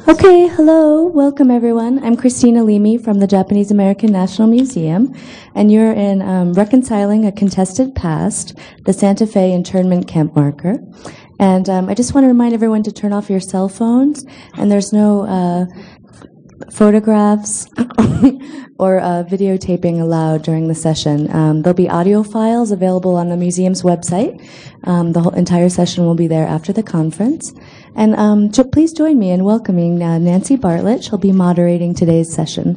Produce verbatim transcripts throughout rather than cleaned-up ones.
Okay, hello, welcome everyone. I'm Christina Limi from the Japanese American National Museum, and you're in um, Reconciling a Contested Past, the Santa Fe Internment Camp Marker. And um, I just want to remind everyone to turn off your cell phones, and there's no uh, photographs or uh, videotaping allowed during the session. Um, there'll be audio files available on the museum's website. Um, the whole entire session will be there after the conference. And um, jo- please join me in welcoming uh, Nancy Bartlett. She'll be moderating today's session.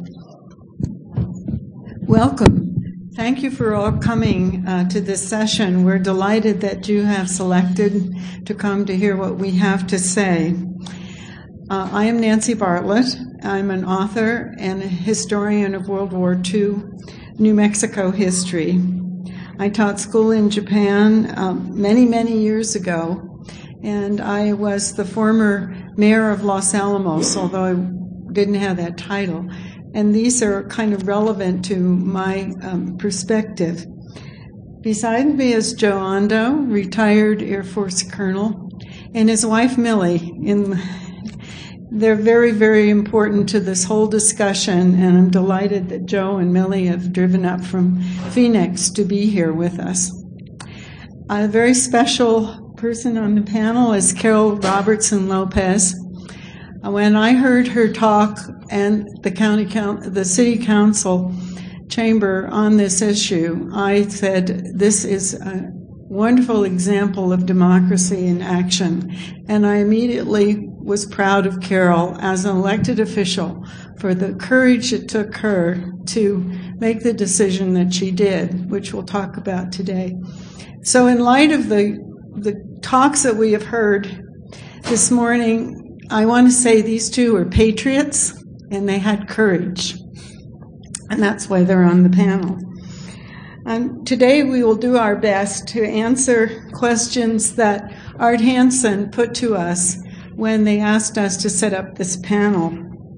Welcome. Thank you for all coming uh, to this session. We're delighted that you have selected to come to hear what we have to say. Uh, I am Nancy Bartlett. I'm an author and a historian of World War Two New Mexico history. I taught school in Japan um, many, many years ago, and I was the former mayor of Los Alamos, although I didn't have that title. And these are kind of relevant to my um, perspective. Beside me is Joe Ando, retired Air Force colonel, and his wife Millie. In, they're very, very important to this whole discussion, and I'm delighted that Joe and Millie have driven up from Phoenix to be here with us. A very special person on the panel is Carol Robertson Lopez. When I heard her talk and the county count, the city council chamber on this issue, I said, this is a wonderful example of democracy in action. And I immediately was proud of Carol as an elected official for the courage it took her to make the decision that she did, which we'll talk about today. So in light of the, the talks that we have heard this morning, I want to say these two are patriots, and they had courage. And that's why they're on the panel. And today we will do our best to answer questions that Art Hansen put to us when they asked us to set up this panel.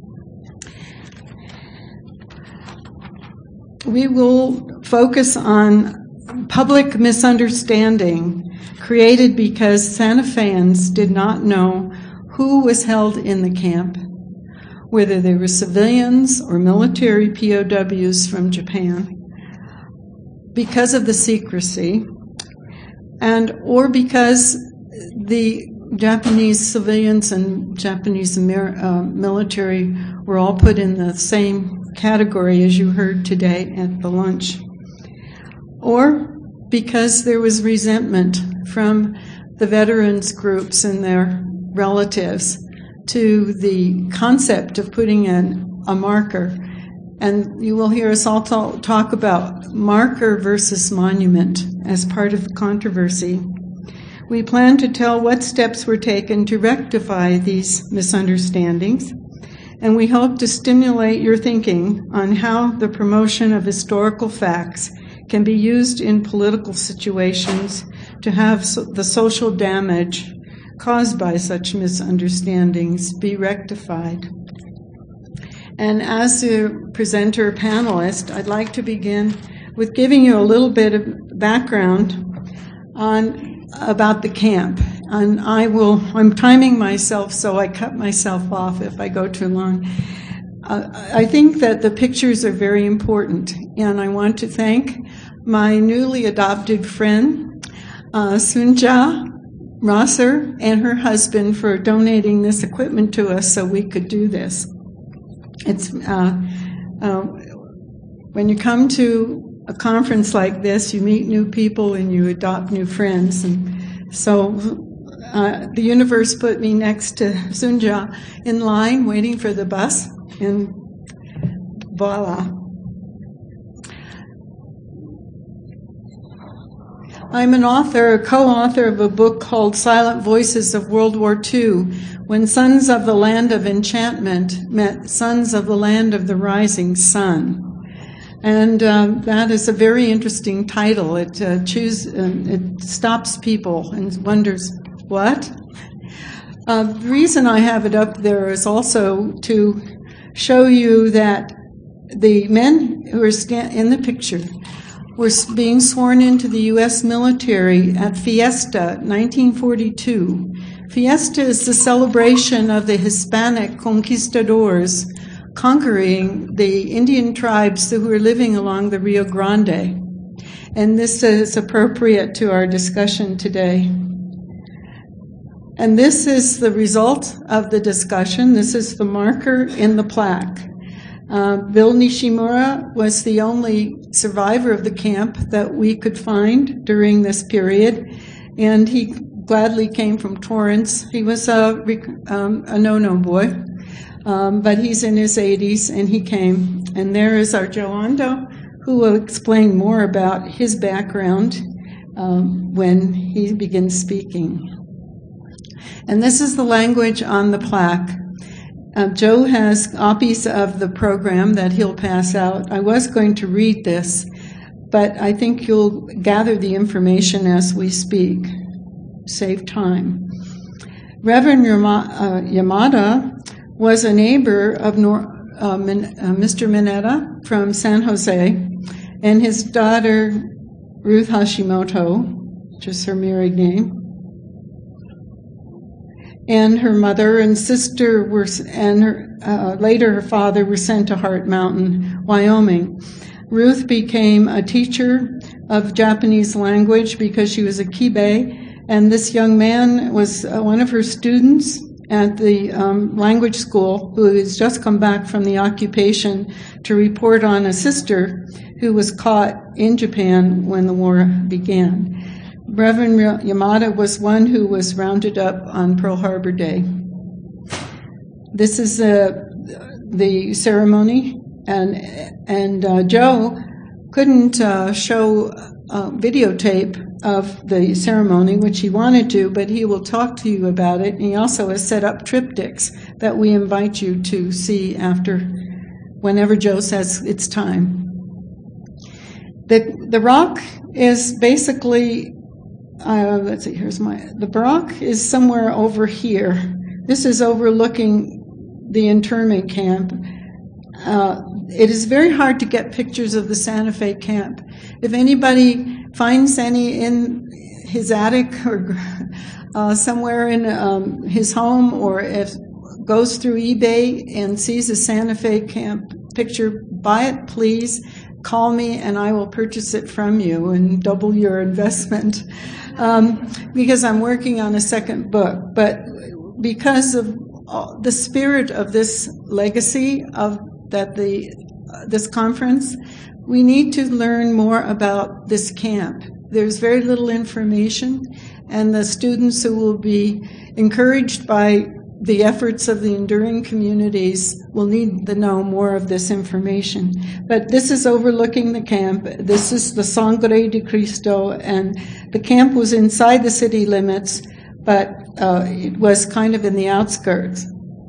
We will focus on public misunderstanding created because Santa Feans did not know who was held in the camp, whether they were civilians or military P O Ws from Japan, because of the secrecy, and or because the Japanese civilians and Japanese uh, military were all put in the same category as you heard today at the lunch, or because there was resentment from the veterans groups and their relatives to the concept of putting in a marker. And you will hear us all talk about marker versus monument as part of the controversy. We plan to tell what steps were taken to rectify these misunderstandings, and we hope to stimulate your thinking on how the promotion of historical facts can be used in political situations to have so the social damage caused by such misunderstandings be rectified. And as the presenter panelist, I'd like to begin with giving you a little bit of background on about the camp. And I will, I'm timing myself, so I cut myself off if I go too long. Uh, I think that the pictures are very important, and I want to thank my newly adopted friend, uh, Sunja Rosser, and her husband for donating this equipment to us so we could do this. It's uh, uh, when you come to a conference like this, you meet new people and you adopt new friends. And so uh, the universe put me next to Sunja in line waiting for the bus, and voila. I'm an author, a co-author of a book called Silent Voices of World War Two, When Sons of the Land of Enchantment Met Sons of the Land of the Rising Sun. And um, that is a very interesting title. It uh, choose, uh, it stops people and wonders, what? Uh, the reason I have it up there is also to show you that the men who are sta- in the picture were being sworn into the U S military at Fiesta, nineteen forty-two. Fiesta is the celebration of the Hispanic conquistadors conquering the Indian tribes who were living along the Rio Grande. And this is appropriate to our discussion today. And this is the result of the discussion. This is the marker in the plaque. Uh, Bill Nishimura was the only survivor of the camp that we could find during this period, and he gladly came from Torrance. He was a, um, a no-no boy, um, but he's in his eighties, and he came. And there is our Joe Ondo, who will explain more about his background um, when he begins speaking. And this is the language on the plaque. Uh, Joe has copies of the program that he'll pass out. I was going to read this, but I think you'll gather the information as we speak. Save time. Reverend Yamada was a neighbor of Nor- uh, Min- uh, Mister Mineta from San Jose, and his daughter, Ruth Hashimoto, which is her married name, and her mother and sister were, and her, uh, later her father were sent to Heart Mountain, Wyoming. Ruth became a teacher of Japanese language because she was a Kibe, and this young man was uh, one of her students at the um, language school who has just come back from the occupation to report on a sister who was caught in Japan when the war began. Reverend Yamada was one who was rounded up on Pearl Harbor Day. This is uh, the ceremony, and and uh, Joe couldn't uh, show a videotape of the ceremony, which he wanted to, but he will talk to you about it. And he also has set up triptychs that we invite you to see after, whenever Joe says it's time. The, the rock is basically, uh, let's see, here's my, the rock is somewhere over here. This is overlooking the internment camp. Uh, it is very hard to get pictures of the Santa Fe camp. If anybody finds any in his attic or uh, somewhere in um, his home, or if goes through eBay and sees a Santa Fe camp picture, buy it, please. Call me and I will purchase it from you and double your investment, um, because I'm working on a second book. But because of the spirit of this legacy of that the uh, this conference, we need to learn more about this camp. There's very little information, and the students who will be encouraged by the efforts of the enduring communities will need to know more of this information. But this is overlooking the camp. This is the Sangre de Cristo, and the camp was inside the city limits, but uh, it was kind of in the outskirts.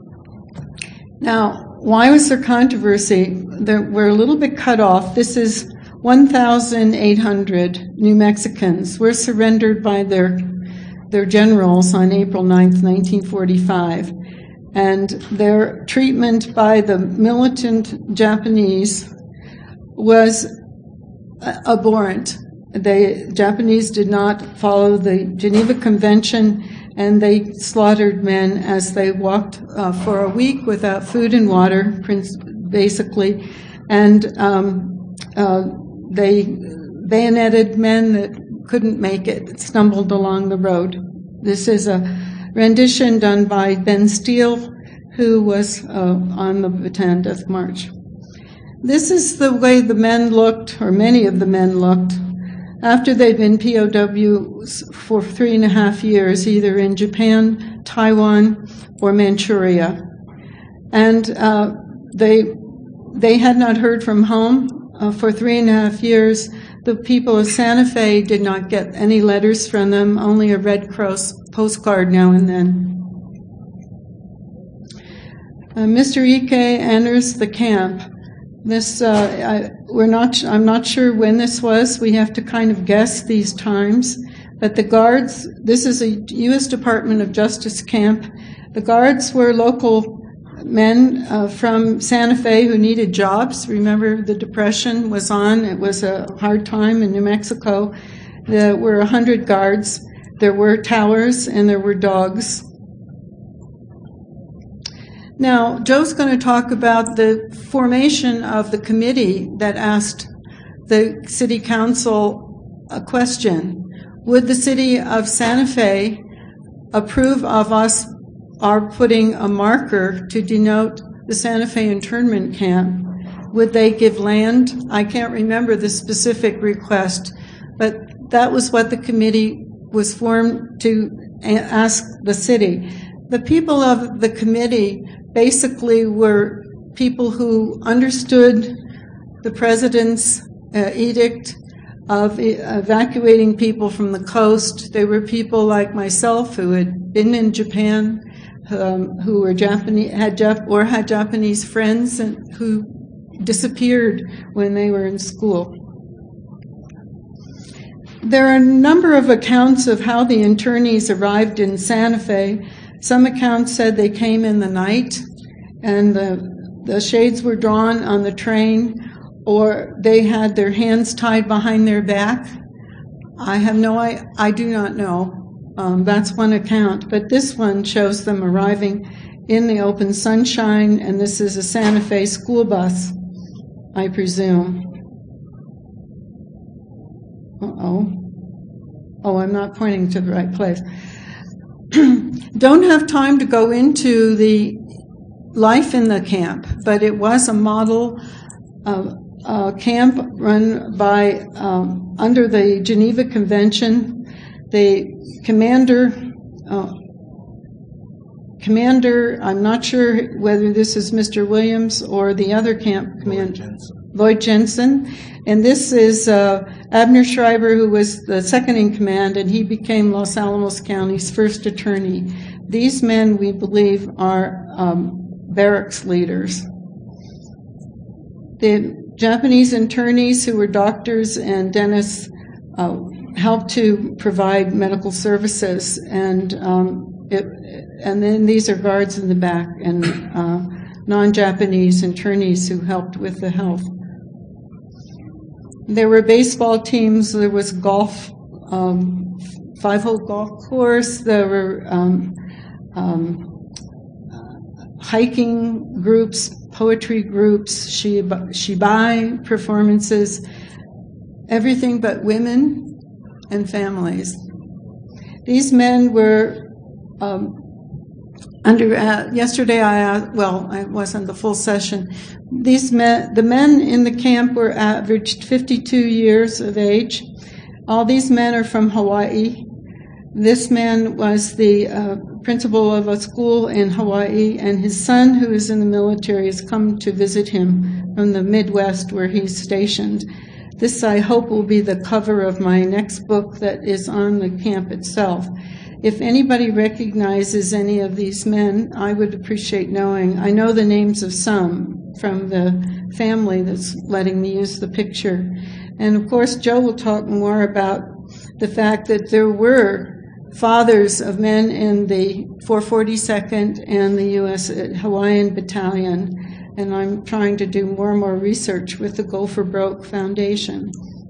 Now, why was there controversy? There, we're a little bit cut off. This is one thousand eight hundred New Mexicans were surrendered by their their generals on April ninth, nineteen forty-five. And their treatment by the militant Japanese was abhorrent. The Japanese did not follow the Geneva Convention, and they slaughtered men as they walked uh, for a week without food and water, basically. And um, uh, they bayoneted men that couldn't make it, stumbled along the road. This is a rendition done by Ben Steele, who was uh, on the ten Death March. This is the way the men looked, or many of the men looked, after they'd been P O Ws for three and a half years, either in Japan, Taiwan, or Manchuria. And uh, they they had not heard from home uh, for three and a half years. The people of Santa Fe did not get any letters from them, only a Red Cross postcard now and then. Uh, Mister Ike enters the camp. This uh, I, we're not. I'm not sure when this was. We have to kind of guess these times. But the guards. This is a U S Department of Justice camp. The guards were local men uh, from Santa Fe who needed jobs. Remember, the Depression was on. It was a hard time in New Mexico. There were a hundred guards. There were towers and there were dogs. Now, Joe's going to talk about the formation of the committee that asked the City Council a question. Would the City of Santa Fe approve of us our putting a marker to denote the Santa Fe internment camp? Would they give land? I can't remember the specific request, but that was what the committee was formed to ask the city. The people of the committee basically were people who understood the president's uh, edict of e- evacuating people from the coast. They were people like myself who had been in Japan, um, who were Japanese, had Jap- or had Japanese friends and who disappeared when they were in school. There are a number of accounts of how the internees arrived in Santa Fe. Some accounts said they came in the night and the, the shades were drawn on the train, or they had their hands tied behind their back. I have no, I, I do not know. Um, that's one account, but this one shows them arriving in the open sunshine, and this is a Santa Fe school bus, I presume. Uh-oh. Oh, I'm not pointing to the right place. Don't have time to go into the life in the camp, but it was a model uh, uh, camp run by, um, under the Geneva Convention. The commander, uh, commander, I'm not sure whether this is Mister Williams or the other camp commander, Lloyd Jensen. And this is uh, Abner Schreiber, who was the second in command, and he became Los Alamos County's first attorney. These men, we believe, are um, barracks leaders. The Japanese internees, who were doctors and dentists, uh, helped to provide medical services, and um, it, and then these are guards in the back and uh, non-Japanese internees who helped with the health. There were baseball teams. There was golf, um, five-hole golf course. There were um, um, hiking groups, poetry groups, shiba, shibai performances, everything but women and families. These men were um, under. Uh, yesterday, I uh, well, I wasn't the full session. These men, the men in the camp, were averaged fifty-two years of age. All these men are from Hawaii. This man was the uh, principal of a school in Hawaii, and his son, who is in the military, has come to visit him from the Midwest where he's stationed. This, I hope, will be the cover of my next book that is on the camp itself. If anybody recognizes any of these men, I would appreciate knowing. I know the names of some from the family that's letting me use the picture. And of course, Joe will talk more about the fact that there were fathers of men in the four forty-second and the U S Hawaiian Battalion. And I'm trying to do more and more research with the Go for Broke Foundation.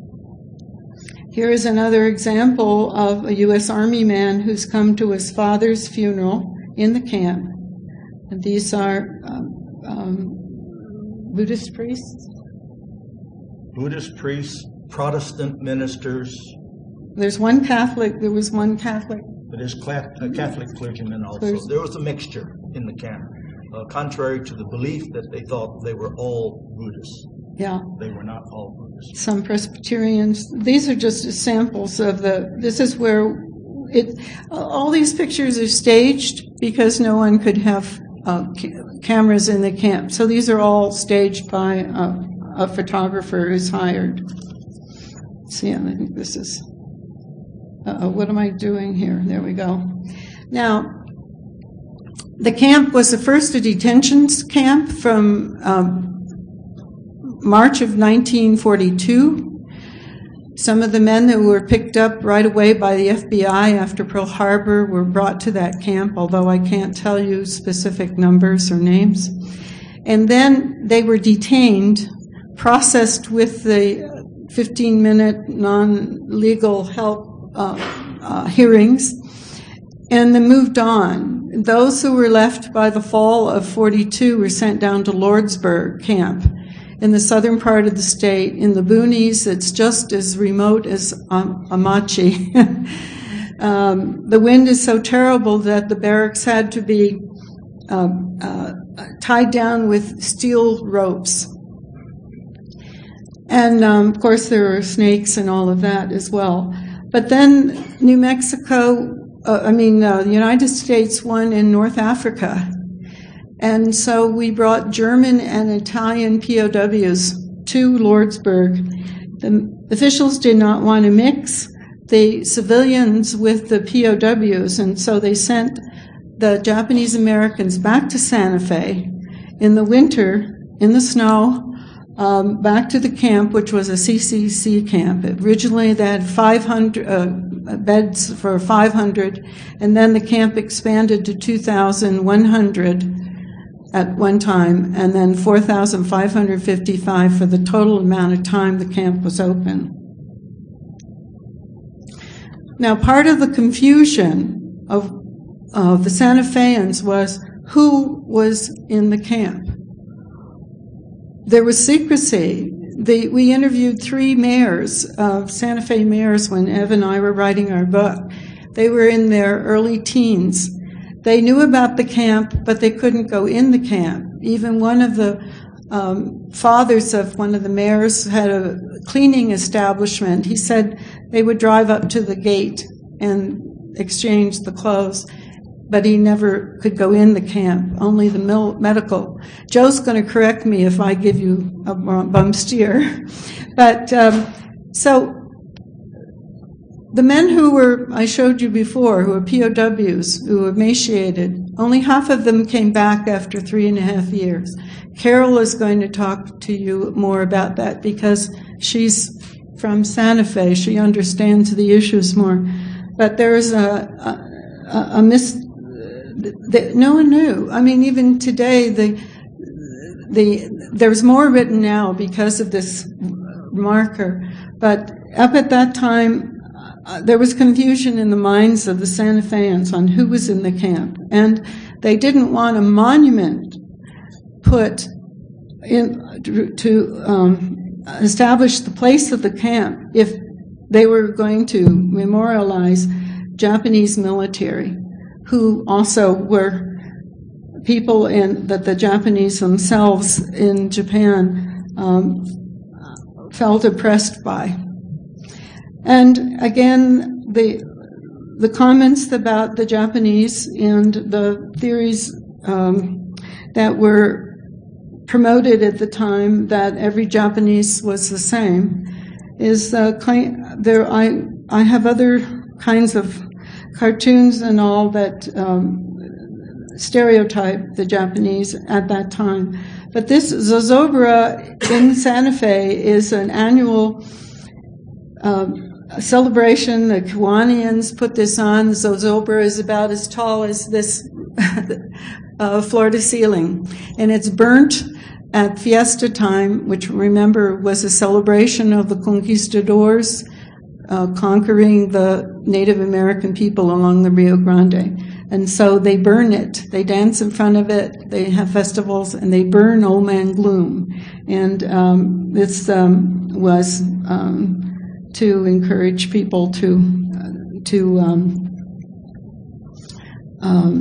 Here is another example of a U S Army man who's come to his father's funeral in the camp. And these are um, um, Buddhist priests? Buddhist priests, Protestant ministers. There's one Catholic, there was one Catholic. But there's Catholic clergymen also. Clergy. There was a mixture in the camp, uh, contrary to the belief that they thought they were all Buddhists. Yeah. They were not all Buddhists. Some Presbyterians. These are just samples of the, this is where it, all these pictures are staged because no one could have uh, ca- cameras in the camp. So these are all staged by uh, a photographer who's hired. See, I think this is, uh-oh, what am I doing here? There we go. Now, the camp was the first a detention camp from um, March of nineteen forty-two. Some of the men that were picked up right away by the F B I after Pearl Harbor were brought to that camp, although I can't tell you specific numbers or names. And then they were detained, processed with the fifteen-minute non-legal help uh, uh, hearings, and then moved on. those who were left by the fall of forty-two were sent down to Lordsburg camp in the southern part of the state, in the boonies. It's just as remote as um, Amachi. um, the wind is so terrible that the barracks had to be uh, uh, tied down with steel ropes. And, um, of course, there were snakes and all of that as well. But then New Mexico, uh, I mean, uh, the United States won in North Africa. And so we brought German and Italian P O Ws to Lordsburg. The officials did not want to mix the civilians with the P O Ws, and so they sent the Japanese Americans back to Santa Fe in the winter, in the snow, um, back to the camp, which was a C C C camp. Originally, they had five hundred uh, beds for five hundred, and then the camp expanded to two thousand one hundred at one time, and then four thousand five hundred fifty-five for the total amount of time the camp was open. Now, part of the confusion of, of the Santa Feans was who was in the camp. There was secrecy. The, we interviewed three mayors of Santa Fe mayors when Ev and I were writing our book. They were in their early teens. They knew about the camp, but they couldn't go in the camp. Even one of the um, fathers of one of the mayors had a cleaning establishment. He said they would drive up to the gate and exchange the clothes, but he never could go in the camp, only the mil- medical. Joe's going to correct me if I give you a bum steer. But um, so the men who were, I showed you before, who were P O Ws, who were emaciated, only half of them came back after three and a half years. Carol is going to talk to you more about that because she's from Santa Fe. She understands the issues more. But there's a, a, a mis... The, no one knew. I mean, even today, the the there's more written now because of this marker. But up at that time, Uh, there was confusion in the minds of the Santa Feans on who was in the camp. And they didn't want a monument put in to um, establish the place of the camp if they were going to memorialize Japanese military, who also were people in, that the Japanese themselves in Japan um, felt oppressed by. And again, the the comments about the Japanese and the theories um, that were promoted at the time that every Japanese was the same is uh, there. I I have other kinds of cartoons and all that um, stereotype the Japanese at that time. But this Zozobra in Santa Fe is an annual Um, a celebration. The Kiwanians put this on. The Zozobra is about as tall as this uh, floor-to-ceiling. And it's burnt at fiesta time, which, remember, was a celebration of the conquistadors uh, conquering the Native American people along the Rio Grande. And so they burn it. They dance in front of it. They have festivals, and they burn Old Man Gloom. And um, this um, was... Um, to encourage people to uh, to um, um,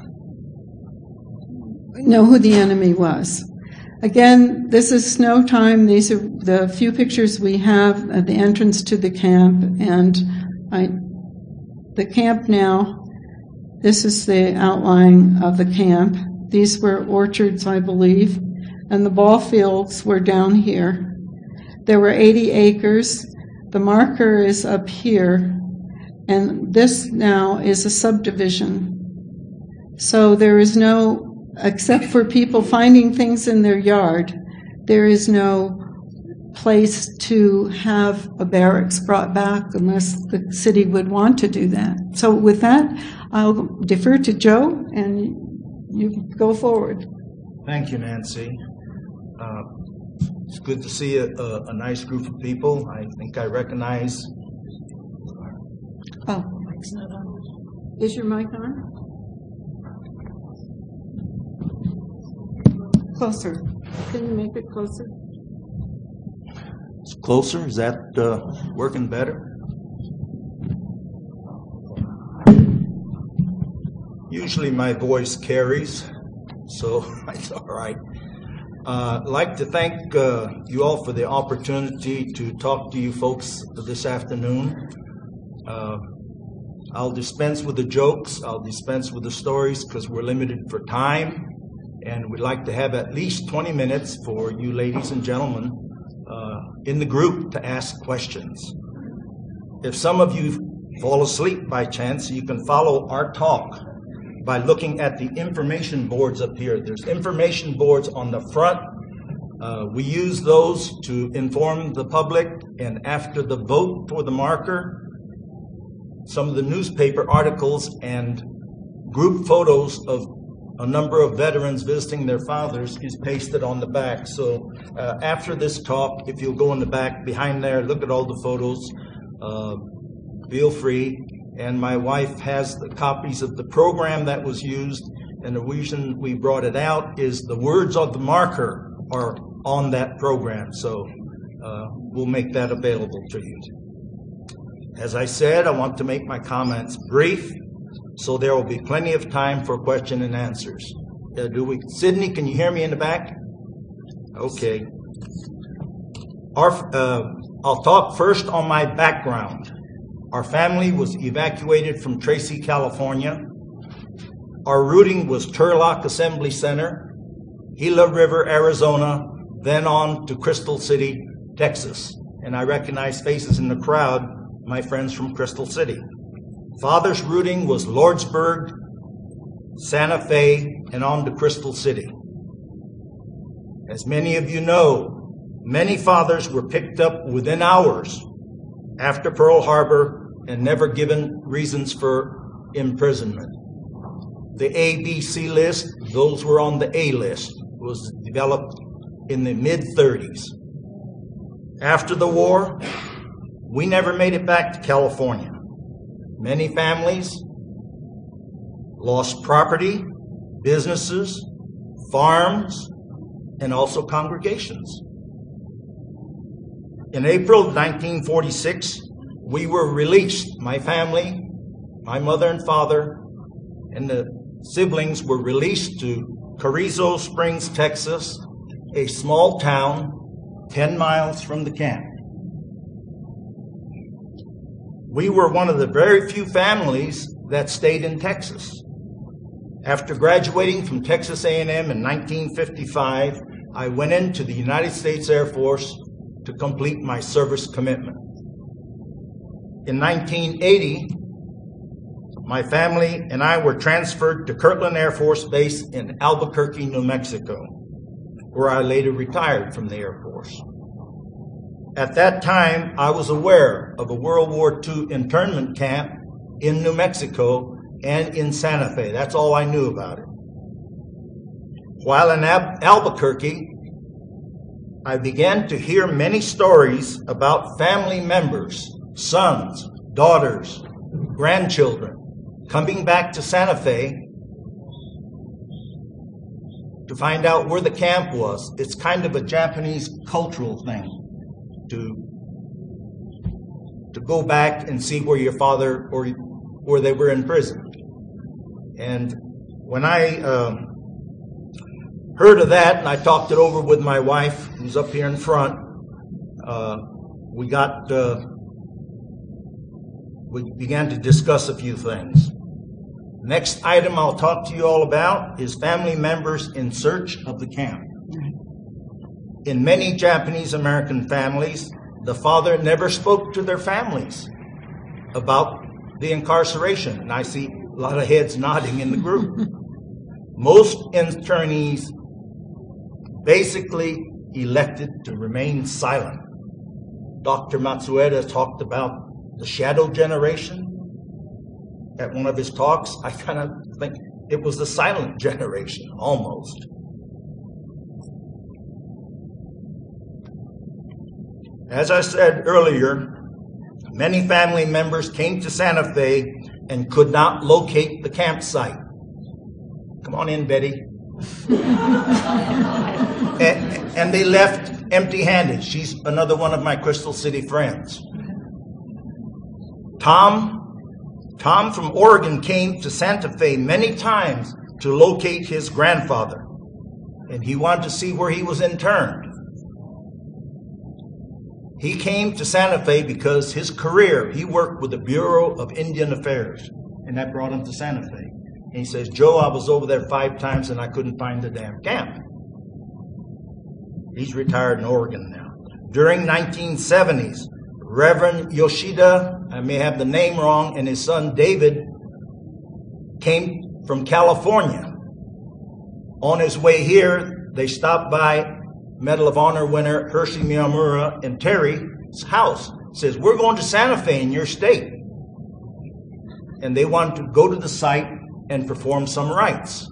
know who the enemy was. Again, this is snow time. These are the few pictures we have at the entrance to the camp, and I, the camp now. This is the outline of the camp. These were orchards, I believe, and the ball fields were down here. There were eighty acres. The marker is up here, and this now is a subdivision. So there is no, except for people finding things in their yard, there is no place to have a barracks brought back unless the city would want to do that. So with that, I'll defer to Joe, and you go forward. Thank you, Nancy. Uh, It's good to see a, a, a nice group of people. I think I recognize. Oh, is your mic on? Closer. Can you make it closer? It's closer. Is that uh, working better? Usually my voice carries, so it's all right. Uh, I'd like to thank uh, you all for the opportunity to talk to you folks this afternoon. Uh, I'll dispense with the jokes, I'll dispense with the stories because we're limited for time, and we'd like to have at least twenty minutes for you ladies and gentlemen uh, in the group to ask questions. If some of you fall asleep by chance, you can follow our talk by looking at the information boards up here. There's information boards on the front. Uh, we use those to inform the public, and after the vote for the marker, some of the newspaper articles and group photos of a number of veterans visiting their fathers is pasted on the back. So uh, after this talk, if you'll go in the back behind there, look at all the photos, uh, feel free. And my wife has the copies of the program that was used, and the reason we brought it out is the words of the marker are on that program, so uh, we'll make that available to you. As I said, I want to make my comments brief, so there will be plenty of time for question and answers. Uh, do we, Sydney, can you hear me in the back? Okay. Our, uh, I'll talk first on my background. Our family was evacuated from Tracy, California. Our routing was Turlock Assembly Center, Gila River, Arizona, then on to Crystal City, Texas. And I recognize faces in the crowd, my friends from Crystal City. Father's routing was Lordsburg, Santa Fe, and on to Crystal City. As many of you know, many fathers were picked up within hours after Pearl Harbor and never given reasons for imprisonment. The A B C list, those were on the A list, was developed in the mid thirties. After the war, we never made it back to California. Many families lost property, businesses, farms, and also congregations. In April of nineteen forty-six, we were released. My family, my mother and father, and the siblings were released to Carrizo Springs, Texas, a small town ten miles from the camp. We were one of the very few families that stayed in Texas. After graduating from Texas A and M in nineteen fifty-five, I went into the United States Air Force to complete my service commitment. In nineteen eighty, my family and I were transferred to Kirtland Air Force Base in Albuquerque, New Mexico, where I later retired from the Air Force. At that time, I was aware of a World War Two internment camp in New Mexico and in Santa Fe. That's all I knew about it. While in Al- Albuquerque, I began to hear many stories about family members, sons, daughters, grandchildren, coming back to Santa Fe to find out where the camp was. It's kind of a Japanese cultural thing to, to go back and see where your father or where they were imprisoned. And when I uh, heard of that, and I talked it over with my wife, who's up here in front, uh, we got uh, we began to discuss a few things. Next item I'll talk to you all about is family members in search of the camp. In many Japanese American families, the father never spoke to their families about the incarceration. And I see a lot of heads nodding in the group. Most internees basically elected to remain silent. Doctor Matsueda talked about the shadow generation at one of his talks. I kind of think it was the silent generation, almost. As I said earlier, many family members came to Santa Fe and could not locate the campsite. Come on in, Betty. and, and they left empty-handed. She's another one of my Crystal City friends. Tom, Tom from Oregon came to Santa Fe many times to locate his grandfather, and he wanted to see where he was interned. He came to Santa Fe because his career, he worked with the Bureau of Indian Affairs, and that brought him to Santa Fe. And he says, Joe, I was over there five times and I couldn't find the damn camp. He's retired in Oregon now. During nineteen seventies, Reverend Yoshida, I may have the name wrong, and his son David came from California. On his way here, they stopped by Medal of Honor winner Hershey Miyamura and Terry's house. Says, we're going to Santa Fe in your state. And they wanted to go to the site and perform some rites.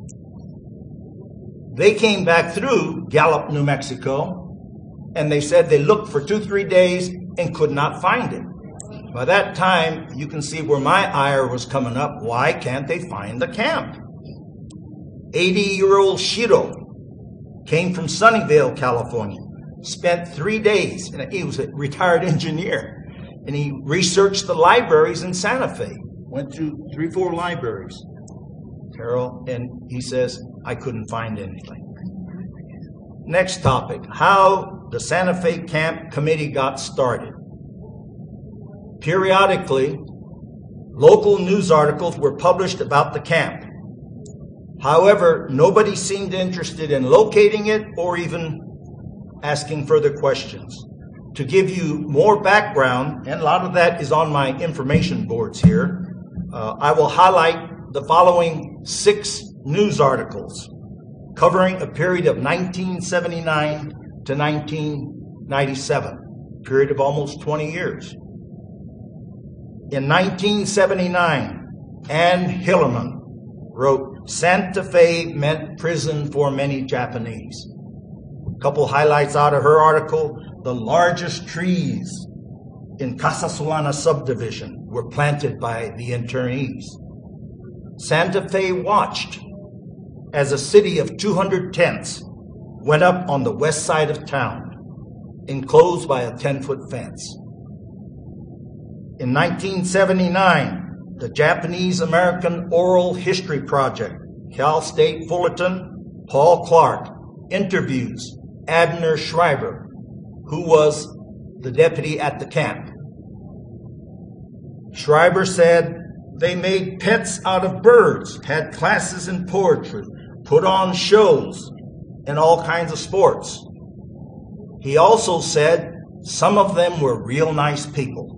They came back through Gallup, New Mexico, and they said they looked for two, three days and could not find it. By that time, you can see where my ire was coming up. Why can't they find the camp? eighty-year-old Shiro came from Sunnyvale, California, spent three days, and he was a retired engineer, and he researched the libraries in Santa Fe, went through three, four libraries, Carol, and he says, I couldn't find anything. Next topic, how the Santa Fe Camp Committee got started. Periodically, local news articles were published about the camp. However, nobody seemed interested in locating it or even asking further questions. To give you more background, and a lot of that is on my information boards here, uh, I will highlight the following six news articles covering a period of nineteen seventy-nine to nineteen ninety-seven, a period of almost twenty years. In nineteen seventy-nine, Ann Hillerman wrote, Santa Fe meant prison for many Japanese. A couple highlights out of her article. The largest trees in Casasolana subdivision were planted by the internees. Santa Fe watched as a city of two hundred tents went up on the west side of town, enclosed by a ten-foot fence. In nineteen seventy-nine, the Japanese-American Oral History Project, Cal State Fullerton, Paul Clark, interviews Abner Schreiber, who was the deputy at the camp. Schreiber said, they made pets out of birds, had classes in poetry, put on shows, and all kinds of sports. He also said some of them were real nice people.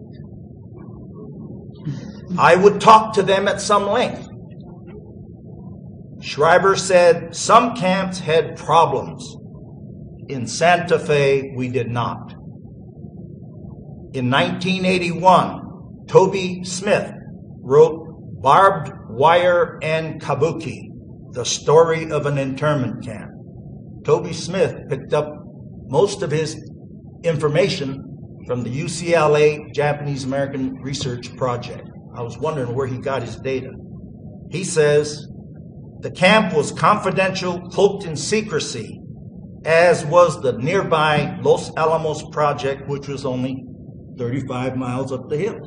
I would talk to them at some length. Schreiber said some camps had problems. In Santa Fe, we did not. In nineteen eighty-one, Toby Smith wrote Barbed Wire and Kabuki, the story of an internment camp. Toby Smith picked up most of his information from the U C L A Japanese American Research Project. I was wondering where he got his data. He says, the camp was confidential, cloaked in secrecy, as was the nearby Los Alamos Project, which was only thirty-five miles up the hill.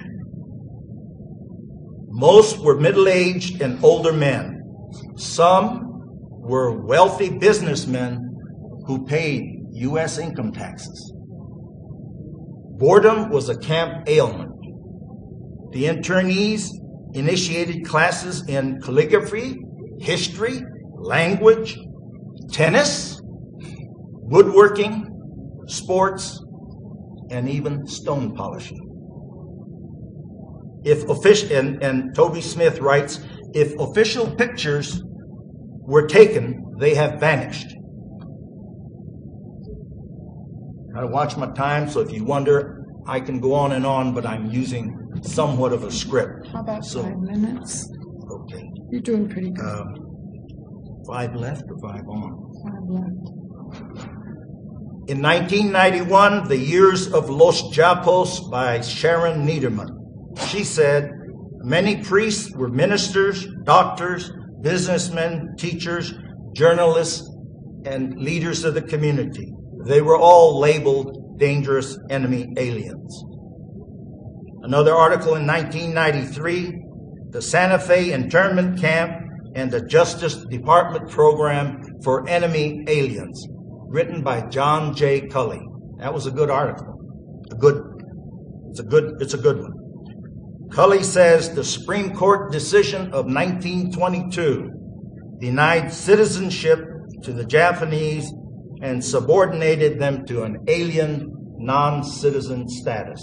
Most were middle-aged and older men. Some were wealthy businessmen who paid U S income taxes. Boredom was a camp ailment. The internees initiated classes in calligraphy, history, language, tennis, woodworking, sports, and even stone polishing. If official, and, and Toby Smith writes, if official pictures were taken, they have vanished. I watch my time, so if you wonder, I can go on and on, but I'm using somewhat of a script. How about so, five minutes? Okay. You're doing pretty good. Um, five left or five on? Five left. In nineteen ninety-one, The Years of Los Japos by Sharon Niederman. She said, many priests were ministers, doctors, businessmen, teachers, journalists, and leaders of the community. They were all labeled dangerous enemy aliens. Another article in nineteen ninety-three, the Santa Fe internment camp and the Justice Department program for enemy aliens, written by John J. Cully. That was a good article. A good, it's a good, it's a good one. Cully says the Supreme Court decision of nineteen twenty-two denied citizenship to the Japanese and subordinated them to an alien, non-citizen status.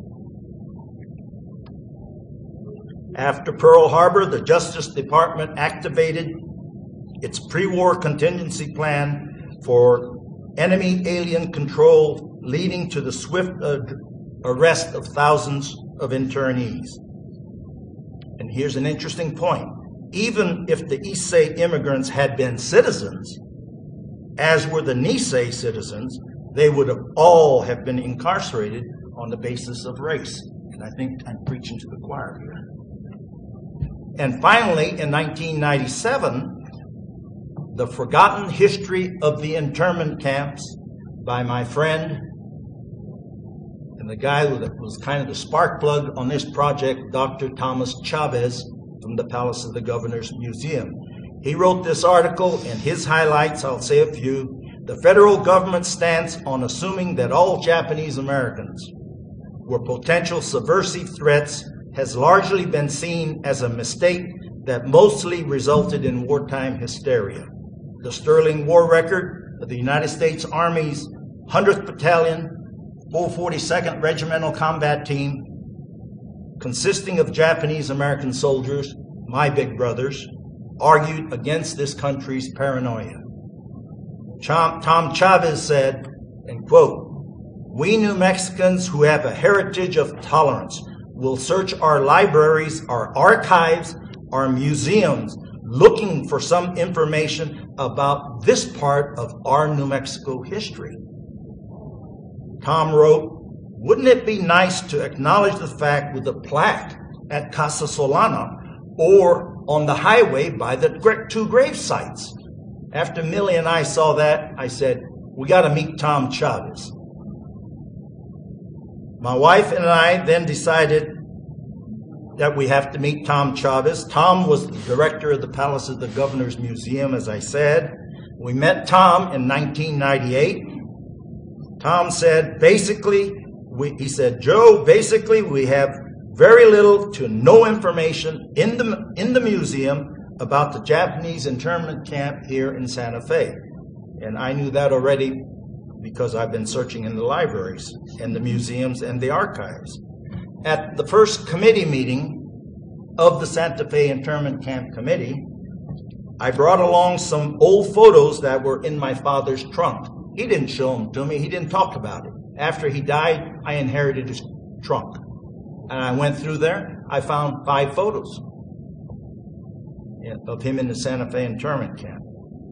After Pearl Harbor, the Justice Department activated its pre-war contingency plan for enemy alien control, leading to the swift uh, arrest of thousands of internees. And here's an interesting point. Even if the Issei immigrants had been citizens, as were the Nisei citizens, they would have all have been incarcerated on the basis of race. And I think I'm preaching to the choir here. And finally, in nineteen ninety-seven, The Forgotten History of the Internment Camps by my friend and the guy who was kind of the spark plug on this project, Doctor Thomas Chavez from the Palace of the Governor's Museum. He wrote this article, and his highlights, I'll say a few. The federal government's stance on assuming that all Japanese Americans were potential subversive threats has largely been seen as a mistake that mostly resulted in wartime hysteria. The sterling war record of the United States Army's one hundredth Battalion, four forty-second Regimental Combat Team, consisting of Japanese American soldiers, my big brothers, argued against this country's paranoia. Tom Chavez said, and quote, "We New Mexicans who have a heritage of tolerance will search our libraries, our archives, our museums, looking for some information about this part of our New Mexico history." Tom wrote, "Wouldn't it be nice to acknowledge the fact with a plaque at Casa Solana or on the highway by the two grave sites?" After Millie and I saw that, I said, we got to meet Tom Chavez. My wife and I then decided that we have to meet Tom Chavez. Tom was the director of the Palace of the Governor's Museum, as I said. We met Tom in nineteen ninety-eight. Tom said, basically, we, he said, "Joe, basically we have very little to no information in the, in the museum about the Japanese internment camp here in Santa Fe." And I knew that already because I've been searching in the libraries and the museums and the archives. At the first committee meeting of the Santa Fe Internment Camp Committee, I brought along some old photos that were in my father's trunk. He didn't show them to me. He didn't talk about it. After he died, I inherited his trunk. And I went through there. I found five photos of him in the Santa Fe internment camp.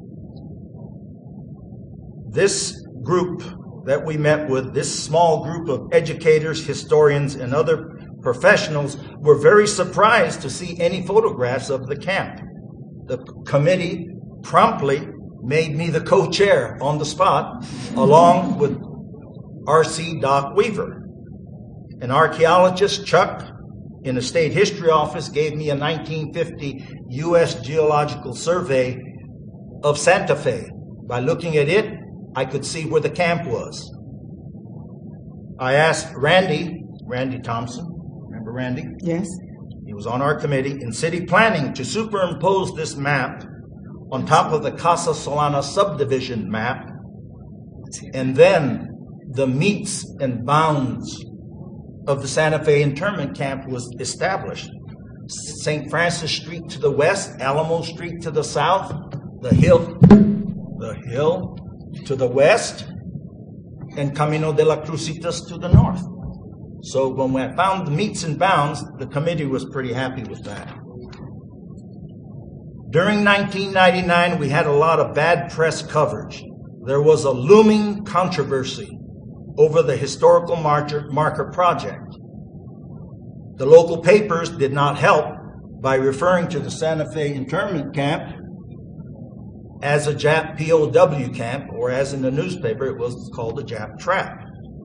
This group that we met with, this small group of educators, historians, and other professionals, were very surprised to see any photographs of the camp. The committee promptly made me the co-chair on the spot, along with R C Doc Weaver. An archaeologist, Chuck, in the State History Office, gave me a nineteen fifty U S Geological Survey of Santa Fe. By looking at it, I could see where the camp was. I asked Randy, Randy Thompson, remember Randy? Yes. He was on our committee in city planning to superimpose this map on top of the Casa Solana subdivision map, and then the metes and bounds of the Santa Fe internment camp was established. Saint Francis Street to the west, Alamo Street to the south, the hill, the hill to the west, and Camino de la Crucitas to the north. So when we found the metes and bounds, the committee was pretty happy with that. During nineteen ninety-nine, we had a lot of bad press coverage. There was a looming controversy over the historical marker, marker project. The local papers did not help by referring to the Santa Fe internment camp as a Jap P O W camp, or as in the newspaper, it was called a Jap trap.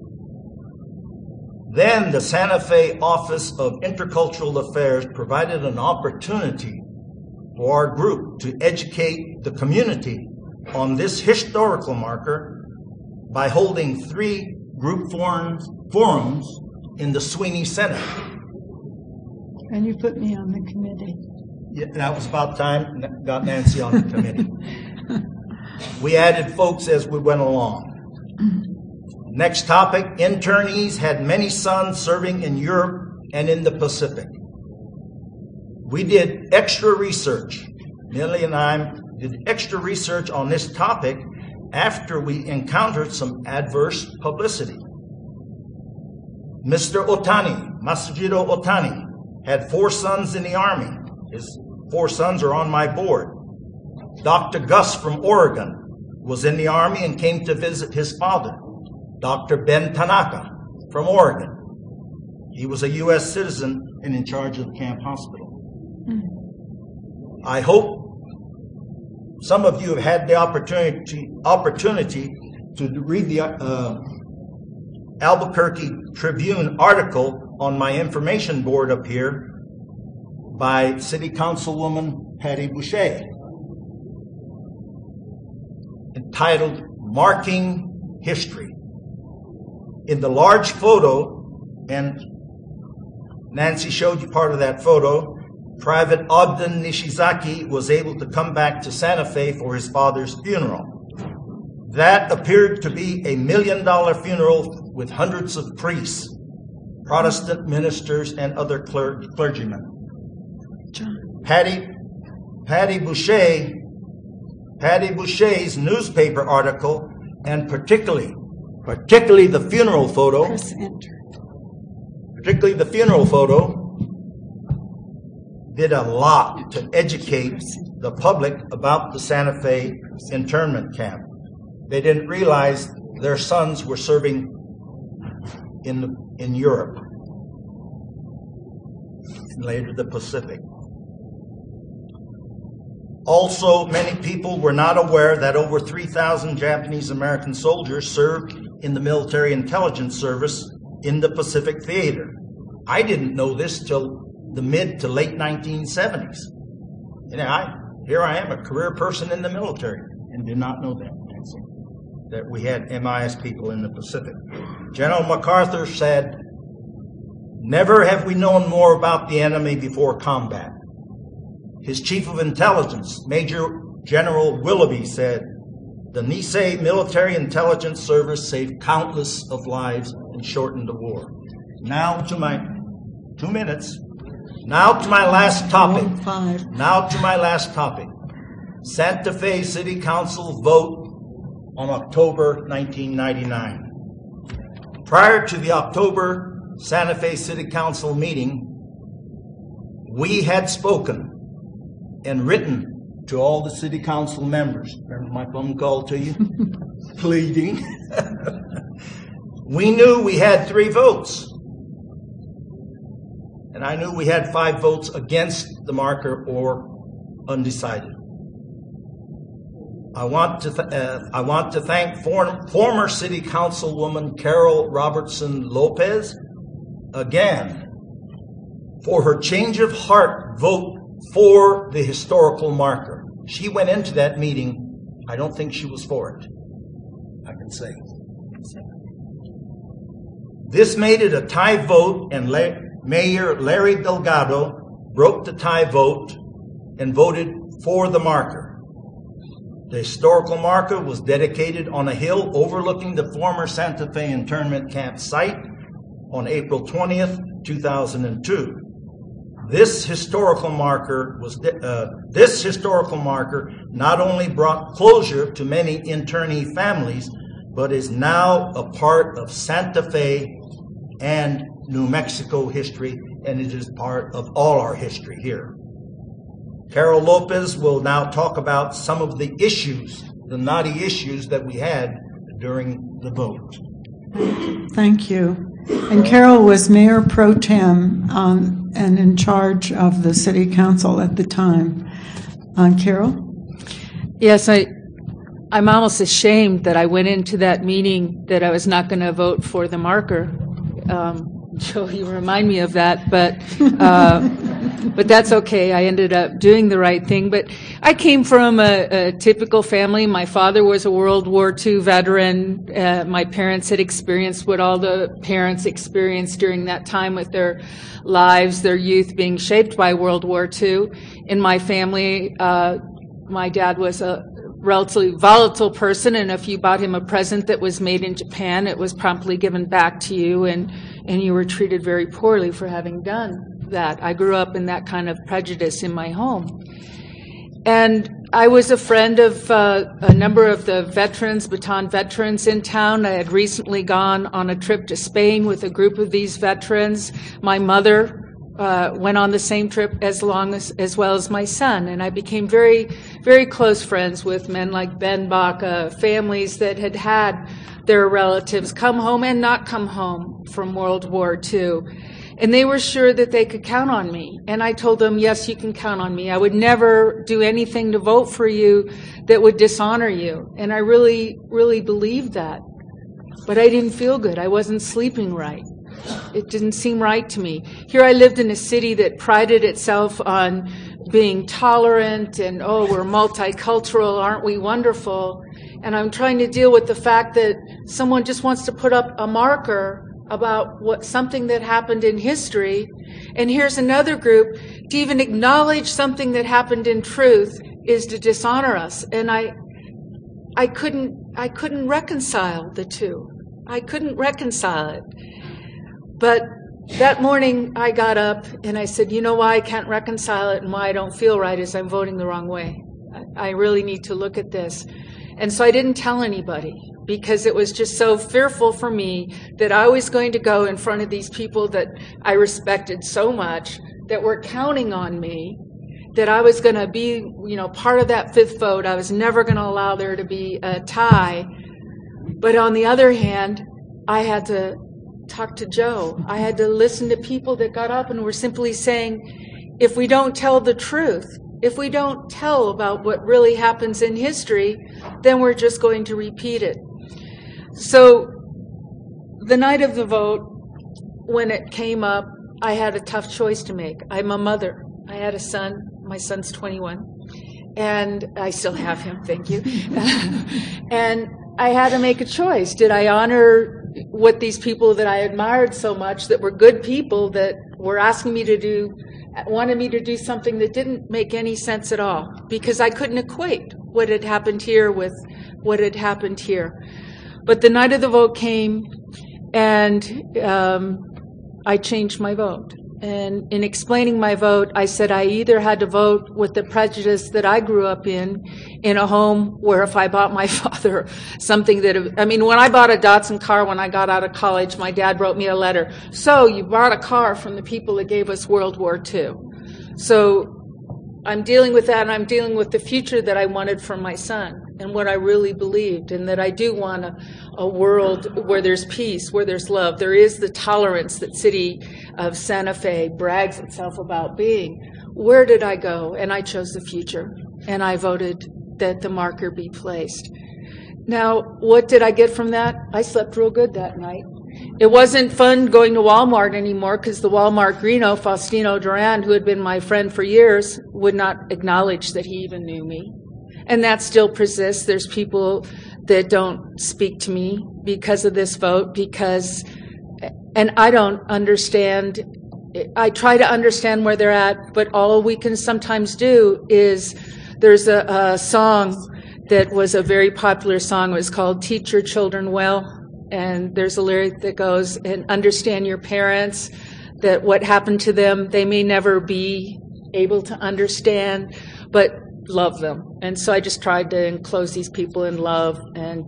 Then the Santa Fe Office of Intercultural Affairs provided an opportunity for our group to educate the community on this historical marker by holding three group forums, forums in the Sweeney Center. And you put me on the committee. Yeah, that was about time, got Nancy on the committee. We added folks as we went along. Next topic, internees had many sons serving in Europe and in the Pacific. We did extra research. Millie and I did extra research on this topic after we encountered some adverse publicity. Mister Otani, Masujiro Otani, had four sons in the Army. His four sons are on my board. Doctor Gus from Oregon was in the Army and came to visit his father. Doctor Ben Tanaka from Oregon. He was a U S citizen and in charge of the camp hospital. I hope some of you have had the opportunity opportunity to read the uh, Albuquerque Tribune article on my information board up here by City Councilwoman Patty Boucher, entitled Marking History. In the large photo, and Nancy showed you part of that photo, Private Ogden Nishizaki was able to come back to Santa Fe for his father's funeral. That appeared to be a million dollar funeral with hundreds of priests, Protestant ministers, and other cler- clergymen. Patty, Patty Boucher, Patty Boucher's newspaper article, and particularly, particularly the funeral photo, particularly the funeral photo, did a lot to educate the public about the Santa Fe internment camp. They didn't realize their sons were serving in, in Europe, and later the Pacific. Also, many people were not aware that over three thousand Japanese American soldiers served in the Military Intelligence Service in the Pacific Theater. I didn't know this till the mid to late nineteen seventies. And I, here I am, a career person in the military, and did not know that, that we had M I S people in the Pacific. General MacArthur said, "Never have we known more about the enemy before combat." His chief of intelligence, Major General Willoughby, said, "The Nisei Military Intelligence Service saved countless of lives and shortened the war." Now to my two minutes. Now to my last topic. Five. Now to my last topic. Santa Fe City Council vote on October nineteen ninety-nine. Prior to the October Santa Fe City Council meeting, we had spoken and written to all the city council members. Remember my phone call to you? Pleading. We knew we had three votes. And I knew we had five votes against the marker or undecided. I want to th- uh, I want to thank form- former City Councilwoman Carol Robertson Lopez again for her change of heart vote for the historical marker. She went into that meeting, I don't think she was for it, I can say. This made it a tie vote, and La- Mayor Larry Delgado broke the tie vote and voted for the marker. The historical marker was dedicated on a hill overlooking the former Santa Fe internment camp site on April twentieth, two thousand two. This historical marker was uh, this historical marker not only brought closure to many internee families, but is now a part of Santa Fe and New Mexico history, and it is part of all our history here. Carol Lopez will now talk about some of the issues, the knotty issues that we had during the vote. Thank you. And Carol was Mayor Pro Tem um, and in charge of the City Council at the time. Uh, Carol? Yes, I, I'm almost ashamed that I went into that meeting that I was not going to vote for the marker. Um, Joe, you remind me of that, but uh, but that's okay. I ended up doing the right thing. But I came from a, a typical family. My father was a World War Two veteran. Uh, my parents had experienced what all the parents experienced during that time with their lives, their youth being shaped by World War Two. In my family, uh, my dad was a relatively volatile person, and if you bought him a present that was made in Japan, it was promptly given back to you, and, and you were treated very poorly for having done that. I grew up in that kind of prejudice in my home. And I was a friend of uh, a number of the veterans, Bataan veterans in town. I had recently gone on a trip to Spain with a group of these veterans. My mother Uh, went on the same trip as long as as well as my son, and I became very, very close friends with men like Ben Baca, families that had had their relatives come home and not come home from World War Two. And they were sure that they could count on me. And I told them, yes, you can count on me. I would never do anything to vote for you that would dishonor you. And I really, really believed that. But I didn't feel good. I wasn't sleeping right. It didn't seem right to me. Here I lived in a city that prided itself on being tolerant and, oh, we're multicultural, aren't we wonderful? And I'm trying to deal with the fact that someone just wants to put up a marker about what something that happened in history, and here's another group to even acknowledge something that happened in truth is to dishonor us. And I I couldn't I couldn't reconcile the two. I couldn't reconcile it. But that morning I got up and I said, you know why I can't reconcile it and why I don't feel right is I'm voting the wrong way. I really need to look at this. And so I didn't tell anybody because it was just so fearful for me that I was going to go in front of these people that I respected so much, that were counting on me, that I was going to be, you know, part of that fifth vote. I was never going to allow there to be a tie. But on the other hand, I had to talk to Joe. I had to listen to people that got up and were simply saying, if we don't tell the truth, if we don't tell about what really happens in history, then we're just going to repeat it. So the night of the vote, when it came up, I had a tough choice to make. I'm a mother. I had a son. My son's twenty-one. And I still have him, thank you. And I had to make a choice. Did I honor what these people that I admired so much, that were good people, that were asking me to do, wanted me to do something that didn't make any sense at all, because I couldn't equate what had happened here with what had happened here. But the night of the vote came, and um, I changed my vote. And in explaining my vote, I said I either had to vote with the prejudice that I grew up in, in a home where if I bought my father something that, I mean, when I bought a Datsun car when I got out of college, my dad wrote me a letter. So you bought a car from the people that gave us World War Two. So I'm dealing with that, and I'm dealing with the future that I wanted for my son and what I really believed, and that I do want a, a world where there's peace, where there's love. There is the tolerance that city of Santa Fe brags itself about being. Where did I go? And I chose the future, and I voted that the marker be placed. Now, what did I get from that? I slept real good that night. It wasn't fun going to Walmart anymore because the Walmart Greeno, Faustino Duran, who had been my friend for years, would not acknowledge that he even knew me. And that still persists. There's people that don't speak to me because of this vote, because, and I don't understand. I try to understand where they're at, but all we can sometimes do is, there's a, a song that was a very popular song. It was called Teach Your Children Well. And there's a lyric that goes, and understand your parents, that what happened to them, they may never be able to understand, but love them. And so I just tried to enclose these people in love and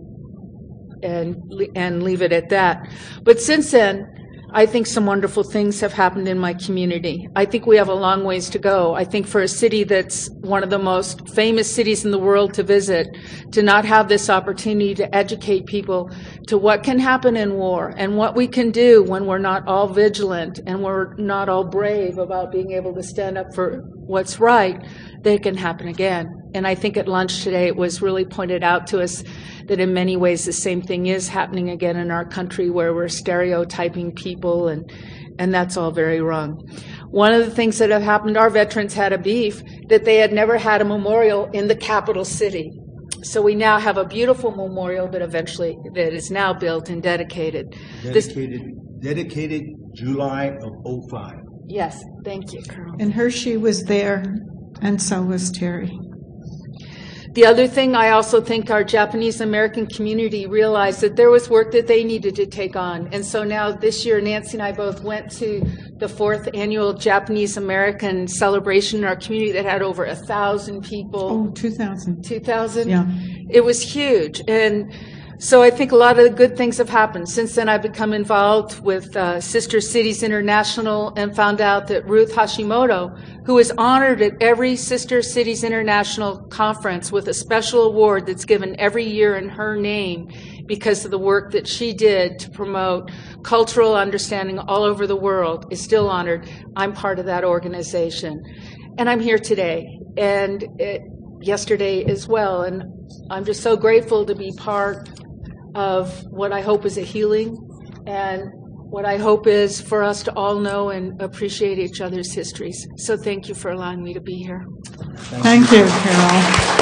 and and leave it at that. But since then, I think some wonderful things have happened in my community. I think we have a long ways to go. I think for a city that's one of the most famous cities in the world to visit, to not have this opportunity to educate people to what can happen in war and what we can do when we're not all vigilant and we're not all brave about being able to stand up for what's right, they can happen again. And I think at lunch today it was really pointed out to us that in many ways the same thing is happening again in our country, where we're stereotyping people, and, and that's all very wrong. One of the things that have happened, our veterans had a beef that they had never had a memorial in the capital city. So we now have a beautiful memorial that eventually, that is now built and dedicated. Dedicated, this, dedicated July of oh five. Yes, thank you, Carol. And Hershey was there, and so was Terry. The other thing, I also think our Japanese American community realized that there was work that they needed to take on. And so now this year, Nancy and I both went to the fourth annual Japanese American celebration in our community that had over a thousand people. Oh, two thousand. two thousand? Yeah. It was huge. And so I think a lot of the good things have happened. Since then, I've become involved with uh, Sister Cities International and found out that Ruth Hashimoto, who is honored at every Sister Cities International conference with a special award that's given every year in her name because of the work that she did to promote cultural understanding all over the world, is still honored. I'm part of that organization. And I'm here today, and it, yesterday as well. And I'm just so grateful to be part of what I hope is a healing, and what I hope is for us to all know and appreciate each other's histories. So thank you for allowing me to be here. Thank, thank you, Carol.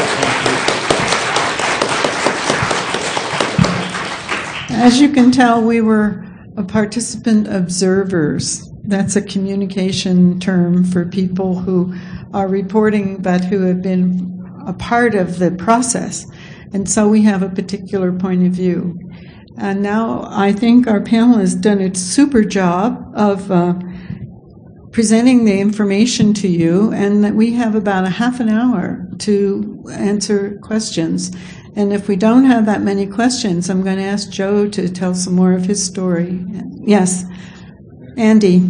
As you can tell, we were a participant observers. That's a communication term for people who are reporting but who have been a part of the process. And so we have a particular point of view. And now I think our panel has done its super job of uh, presenting the information to you, and that we have about a half an hour to answer questions. And if we don't have that many questions, I'm going to ask Joe to tell some more of his story. Yes, Andy.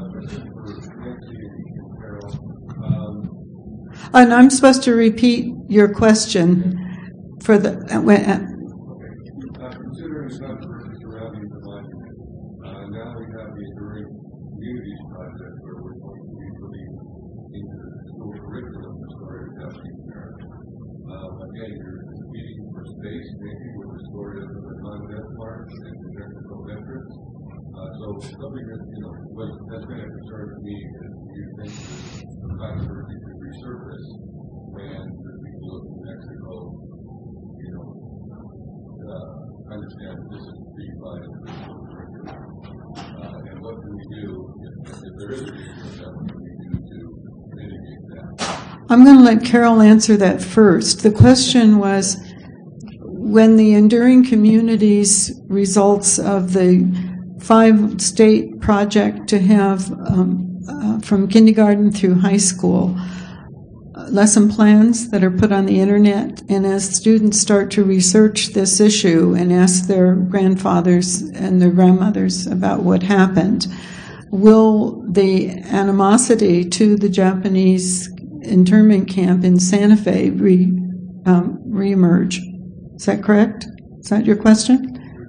And I'm supposed to repeat your question for the. Uh, when, uh, Considering the controversy surrounding the monument, uh, now we have the Enduring Communities Project, where we're going to be putting into the school curriculum the story of Japanese America. Uh, again, you're competing for space, maybe with the story of the non-death march and the technical veterans. Uh, so something that, you know, was, that's been a concern to me, is you think the controversy could resurface when the people of New Mexico, you know, uh, understand that this is free by the curriculum. Uh, and what do we do if, if there is a reason, what do we do to mitigate that? I'm going to let Carol answer that first. The question was, when the Enduring Communities results of the five-state project to have um, uh, from kindergarten through high school lesson plans that are put on the internet, and as students start to research this issue and ask their grandfathers and their grandmothers about what happened, will the animosity to the Japanese internment camp in Santa Fe re, um, reemerge? Is that correct? Is that your question?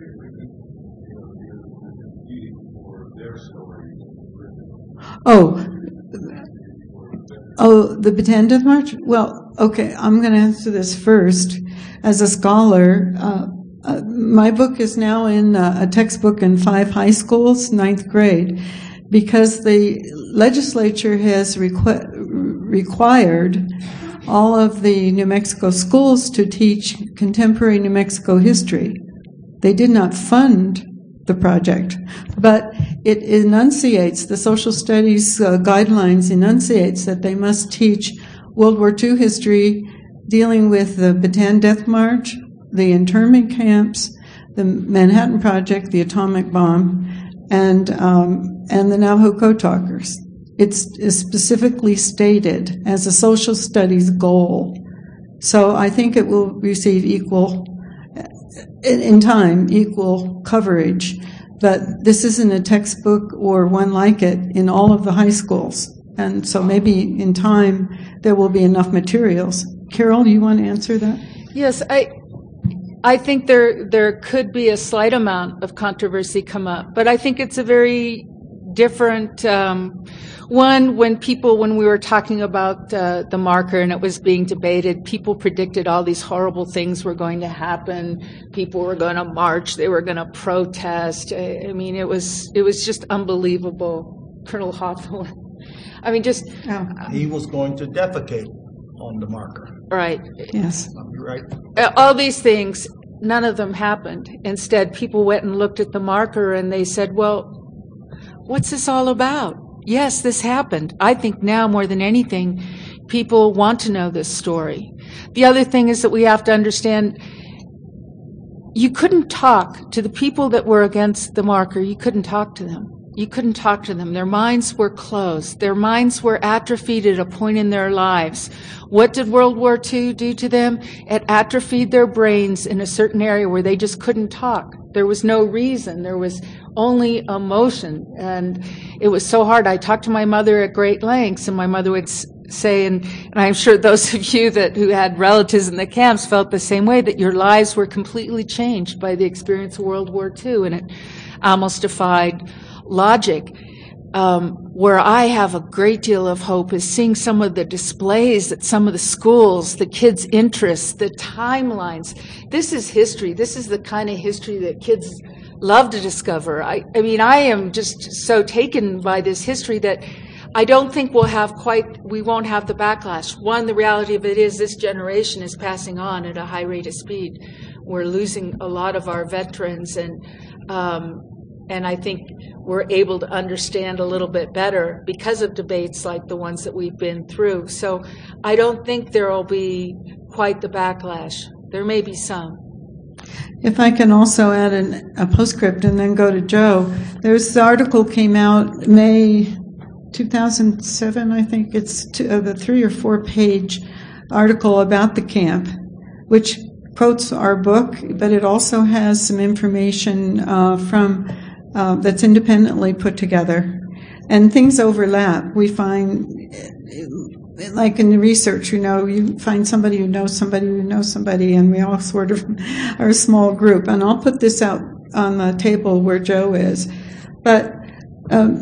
Oh, oh, the Bataan Death March? Well, okay, I'm going to answer this first. As a scholar, uh, uh, my book is now in uh, a textbook in five high schools, ninth grade, because the legislature has requ- required all of the New Mexico schools to teach contemporary New Mexico history. They did not fund the project, but it enunciates, the social studies uh, guidelines enunciates that they must teach World War Two history dealing with the Bataan Death March, the internment camps, the Manhattan Project, the atomic bomb, and um, and the Navajo Code Talkers. It's specifically stated as a social studies goal. So I think it will receive equal, in time, equal coverage. But this isn't a textbook or one like it in all of the high schools. And so maybe in time there will be enough materials. Carol, you want to answer that? Yes, I I think there there could be a slight amount of controversy come up, but I think it's a very different. Um, one, when people, when we were talking about uh, the marker and it was being debated, people predicted all these horrible things were going to happen. People were going to march. They were going to protest. I, I mean, it was it was just unbelievable. Colonel Hawthorne. I mean, just Oh, He was going to defecate on the marker. right. yes. You're right. Uh, All these things, none of them happened. Instead, people went and looked at the marker and they said, well, what's this all about? Yes, this happened. I think now more than anything, people want to know this story. The other thing is that we have to understand you couldn't talk to the people that were against the marker. You couldn't talk to them. You couldn't talk to them. Their minds were closed. Their minds were atrophied at a point in their lives. What did World War Two do to them? It atrophied their brains in a certain area where they just couldn't talk. There was no reason. There was only emotion. And it was so hard. I talked to my mother at great lengths, and my mother would say, and, and I'm sure those of you that who had relatives in the camps felt the same way, that your lives were completely changed by the experience of World War Two, and it almost defied logic. Um, where I have a great deal of hope is seeing some of the displays at some of the schools, the kids' interests, the timelines. This is history. This is the kind of history that kids love to discover. I, I mean, I am just so taken by this history that I don't think we'll have quite, we won't have the backlash. One, the reality of it is this generation is passing on at a high rate of speed. We're losing a lot of our veterans, and um, and I think we're able to understand a little bit better because of debates like the ones that we've been through. So I don't think there will be quite the backlash. There may be some. If I can also add an, a postscript and then go to Joe, there's the article came out May two thousand seven, I think. It's two, uh, a three or four page article about the camp, which quotes our book, but it also has some information uh, from uh, that's independently put together. And things overlap. We find, like in the research, you know, you find somebody who knows somebody who knows somebody, and we all sort of are a small group. And I'll put this out on the table where Joe is. But um,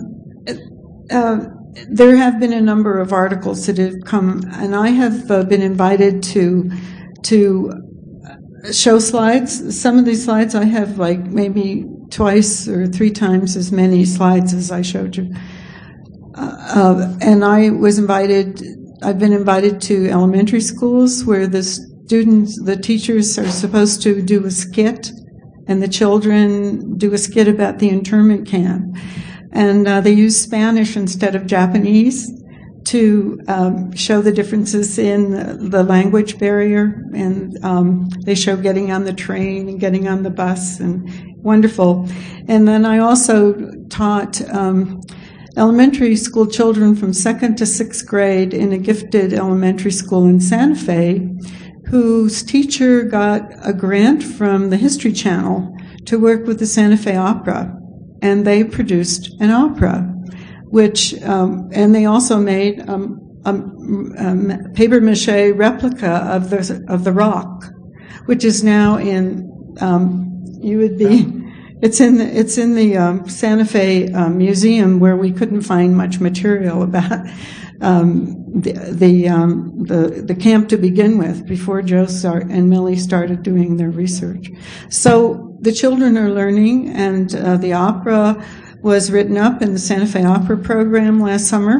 uh, there have been a number of articles that have come, and I have uh, been invited to to show slides. Some of these slides I have like maybe twice or three times as many slides as I showed you. Uh, uh, and I was invited, I've been invited to elementary schools where the students, the teachers are supposed to do a skit, and the children do a skit about the internment camp. And uh, they use Spanish instead of Japanese to um, show the differences in the language barrier. And um, they show getting on the train and getting on the bus, and wonderful. And then I also taught um, elementary school children from second to sixth grade in a gifted elementary school in Santa Fe, whose teacher got a grant from the History Channel to work with the Santa Fe Opera. And they produced an opera, which, um, and they also made um, a, a paper mache replica of the of the rock, which is now in. Um, you would be. It's in the it's in the um, Santa Fe um, Museum, where we couldn't find much material about um, the the, um, the the camp to begin with before Joe start, and Millie started doing their research. So the children are learning, and uh, the opera was written up in the Santa Fe Opera program last summer,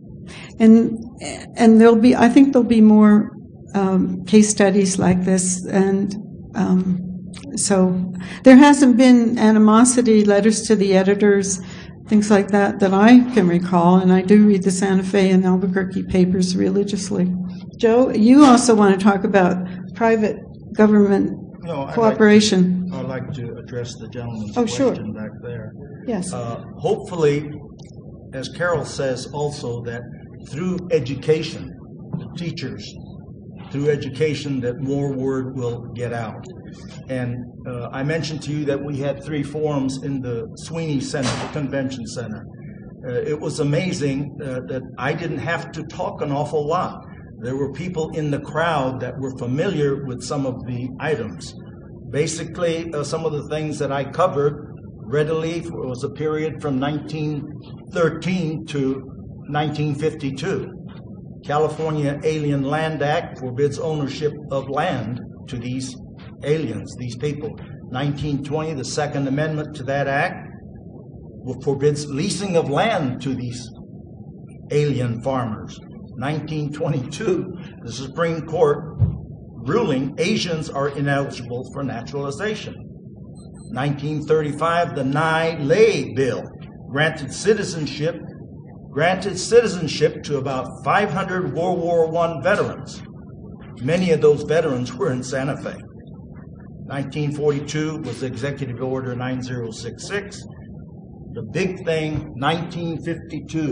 and and there'll be I think there'll be more um, case studies like this, and um, so there hasn't been animosity, letters to the editors, things like that that I can recall, and I do read the Santa Fe and Albuquerque papers religiously. Joe, you also want to talk about private government No, cooperation. I'd like to, I'd like to address the gentleman's Oh, question sure. back there. Yes. Uh, hopefully, as Carol says also, that through education, teachers, through education, that more word will get out. And uh, I mentioned to you that we had three forums in the Sweeney Center, the convention center. Uh, it was amazing uh, that I didn't have to talk an awful lot. There were people in the crowd that were familiar with some of the items. Basically, uh, some of the things that I covered readily. It was a period from nineteen thirteen to nineteen fifty-two. California Alien Land Act forbids ownership of land to these aliens, these people. nineteen twenty, the Second Amendment to that act forbids leasing of land to these alien farmers. nineteen twenty-two, the Supreme Court ruling Asians are ineligible for naturalization. nineteen thirty-five, the Nye Lay Bill granted citizenship granted citizenship to about five hundred World War One veterans. Many of those veterans were in Santa Fe. nineteen forty-two was Executive Order nine zero six six. The big thing, nineteen fifty-two,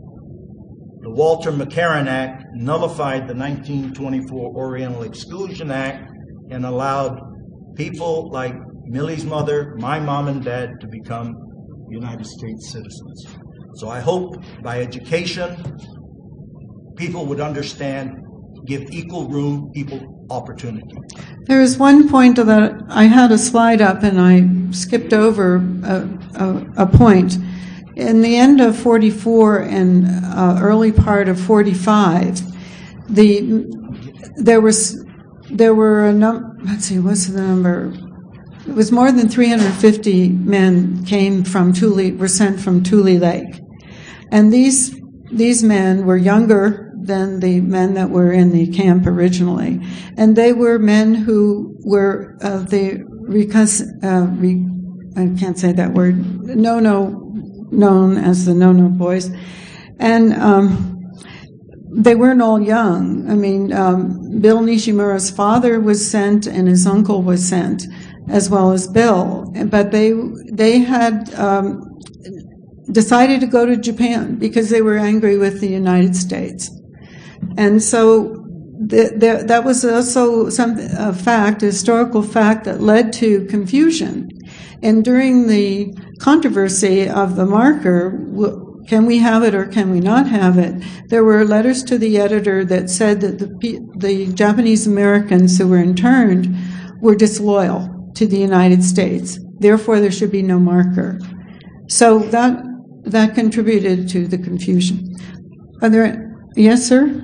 the Walter McCarran Act nullified the nineteen twenty-four Oriental Exclusion Act and allowed people like Millie's mother, my mom and dad, to become United States citizens. So I hope by education, people would understand, give equal room, equal opportunity. There is one point that I had a slide up and I skipped over a, a, a point. In the end of forty-four and uh, early part of forty-five, the there was there were a num. Let's see, what's the number? It was more than three hundred fifty men came from Tule, were sent from Tule Lake, and these these men were younger than the men that were in the camp originally, and they were men who were uh, the recus, uh, re, I can't say that word, no no known as the no no boys, and um, they weren't all young. I mean, um, Bill Nishimura's father was sent, and his uncle was sent, as well as Bill, but they they had um, decided to go to Japan because they were angry with the United States. And so the, the, that was also some a fact, a historical fact that led to confusion. And during the controversy of the marker, can we have it or can we not have it, there were letters to the editor that said that the, the Japanese Americans who were interned were disloyal to the United States. Therefore, there should be no marker. So that that contributed to the confusion. Are there? Yes, sir.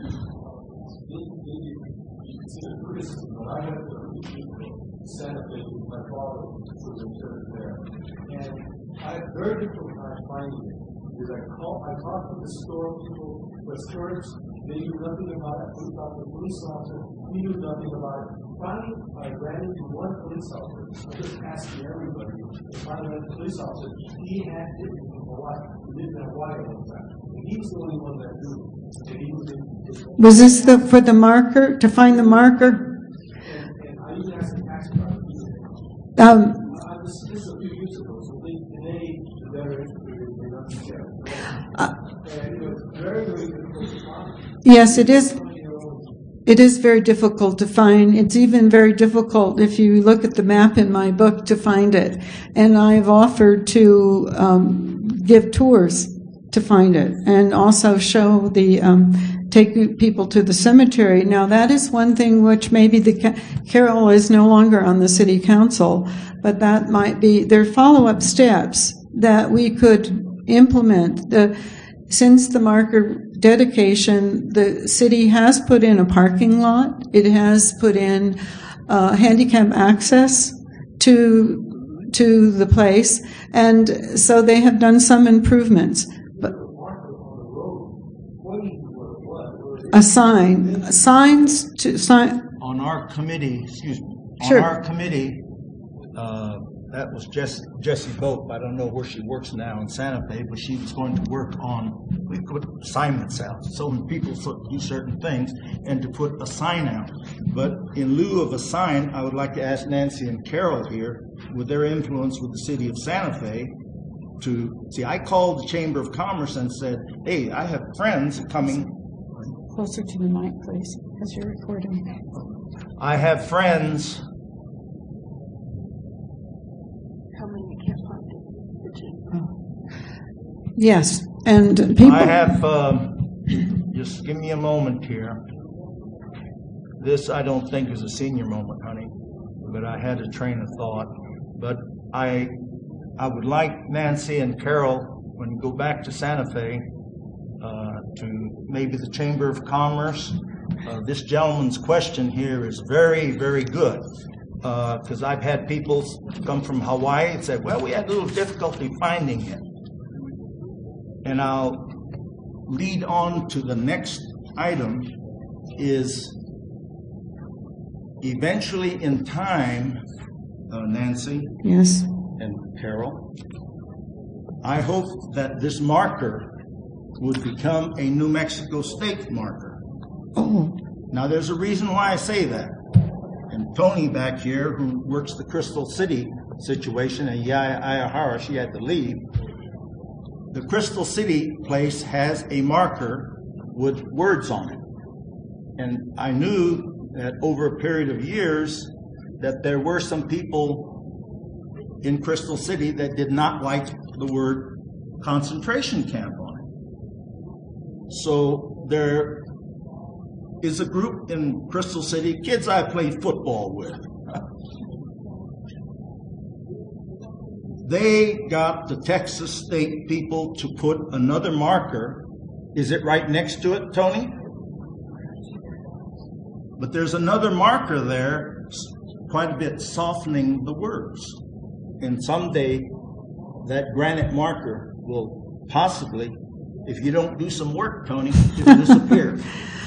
Very difficult time finding it because I call, I talk to the store people, the stores, they knew nothing about it. We talked to the police officer, he knew nothing about it. Finally, I ran into one police officer. I'm just asking everybody. Finally, the police officer, he had it in Hawaii. He lived in Hawaii all the time. And he was the only one that knew. And he was in his Was this the for the marker to find the marker? And, and I even asked the tax driver. Um, Uh, this, this is a few years ago, so they, today the veterans are not together. uh, And it was very, very difficult to find. yes, it is. It is very difficult to find. It's even very difficult if you look at the map in my book to find it. And I've offered to um, give tours to find it and also show the um, take people to the cemetery. Now, that is one thing which maybe the Carol is no longer on the city council, but that might be there are follow-up steps that we could implement. The Since the marker dedication, the city has put in a parking lot. It has put in uh, handicap access to to the place, and so they have done some improvements. But a sign, signs to sign. On our committee, excuse me, Sure. on our committee, uh, that was Jess, Jessie Boat. I don't know where she works now in Santa Fe, but she was going to work on, we put assignments out, so when people do certain things, and to put a sign out. But in lieu of a sign, I would like to ask Nancy and Carol here, with their influence with the city of Santa Fe, to, see, I called the Chamber of Commerce and said, hey, I have friends coming. Closer to the mic, please, as you're recording. I have friends. Yes, and people. I have, um, just give me a moment here. This, I don't think, is a senior moment, honey, but I had a train of thought. But I I would like Nancy and Carol, when you go back to Santa Fe, uh, to maybe the Chamber of Commerce. Uh, this gentleman's question here is very, very good, because uh, I've had people come from Hawaii and say, well, we had a little difficulty finding it. And I'll lead on to the next item is eventually in time, uh, Nancy Yes. and Carol, I hope that this marker would become a New Mexico State marker. Oh. Now, there's a reason why I say that. And Tony back here, who works the Crystal City situation, and Yaya Ayahara, she had to leave. The Crystal City place has a marker with words on it. And I knew that over a period of years that there were some people in Crystal City that did not like the word concentration camp on it. So there is a group in Crystal City, kids I played football with. They got the Texas State people to put another marker. Is it right next to it, Tony? But there's another marker there, quite a bit softening the words. And someday, that granite marker will possibly, if you don't do some work, Tony, it'll disappear.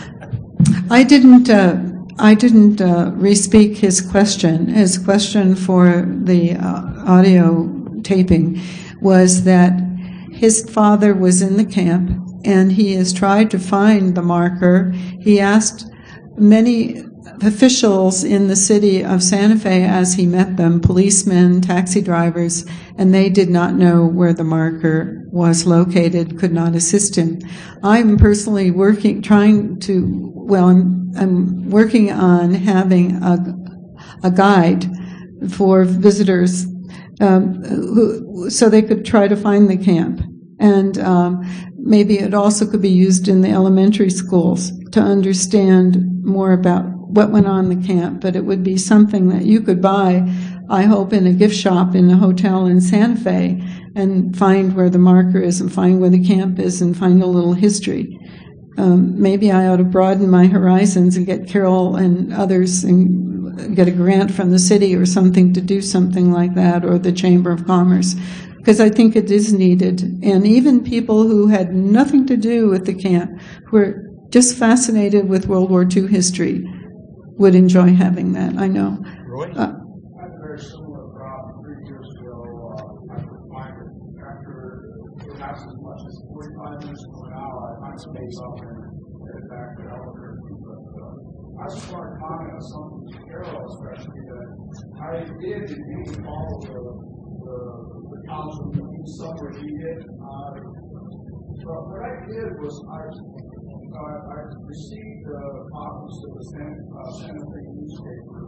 I didn't. Uh, I didn't uh, re-speak his question. His question for the uh, audio taping was that his father was in the camp and he has tried to find the marker. He asked many officials in the city of Santa Fe as he met them, policemen, taxi drivers, and they did not know where the marker was located, could not assist him. I'm personally working, trying to, well, I'm, I'm working on having a, a guide for visitors um, who, so they could try to find the camp. And um, maybe it also could be used in the elementary schools to understand more about what went on in the camp. But it would be something that you could buy, I hope, in a gift shop in a hotel in Santa Fe and find where the marker is and find where the camp is and find a little history. Um, maybe I ought to broaden my horizons and get Carol and others and get a grant from the city or something to do something like that, or the Chamber of Commerce, because I think it is needed. And even people who had nothing to do with the camp, who were just fascinated with World War Two history, would enjoy having that, I know. Roy? Uh, I had a very similar problem three years ago. Uh, I could find it after perhaps as much as forty-five minutes to an hour. I find space up and get it back to Albuquerque. But uh, I just want to comment on something to Carol, especially that I did indeed follow the, the, the council meeting somewhere he did. Uh, but what I did was I Uh, I received uh, copies of the San, uh, Santa Fe newspaper,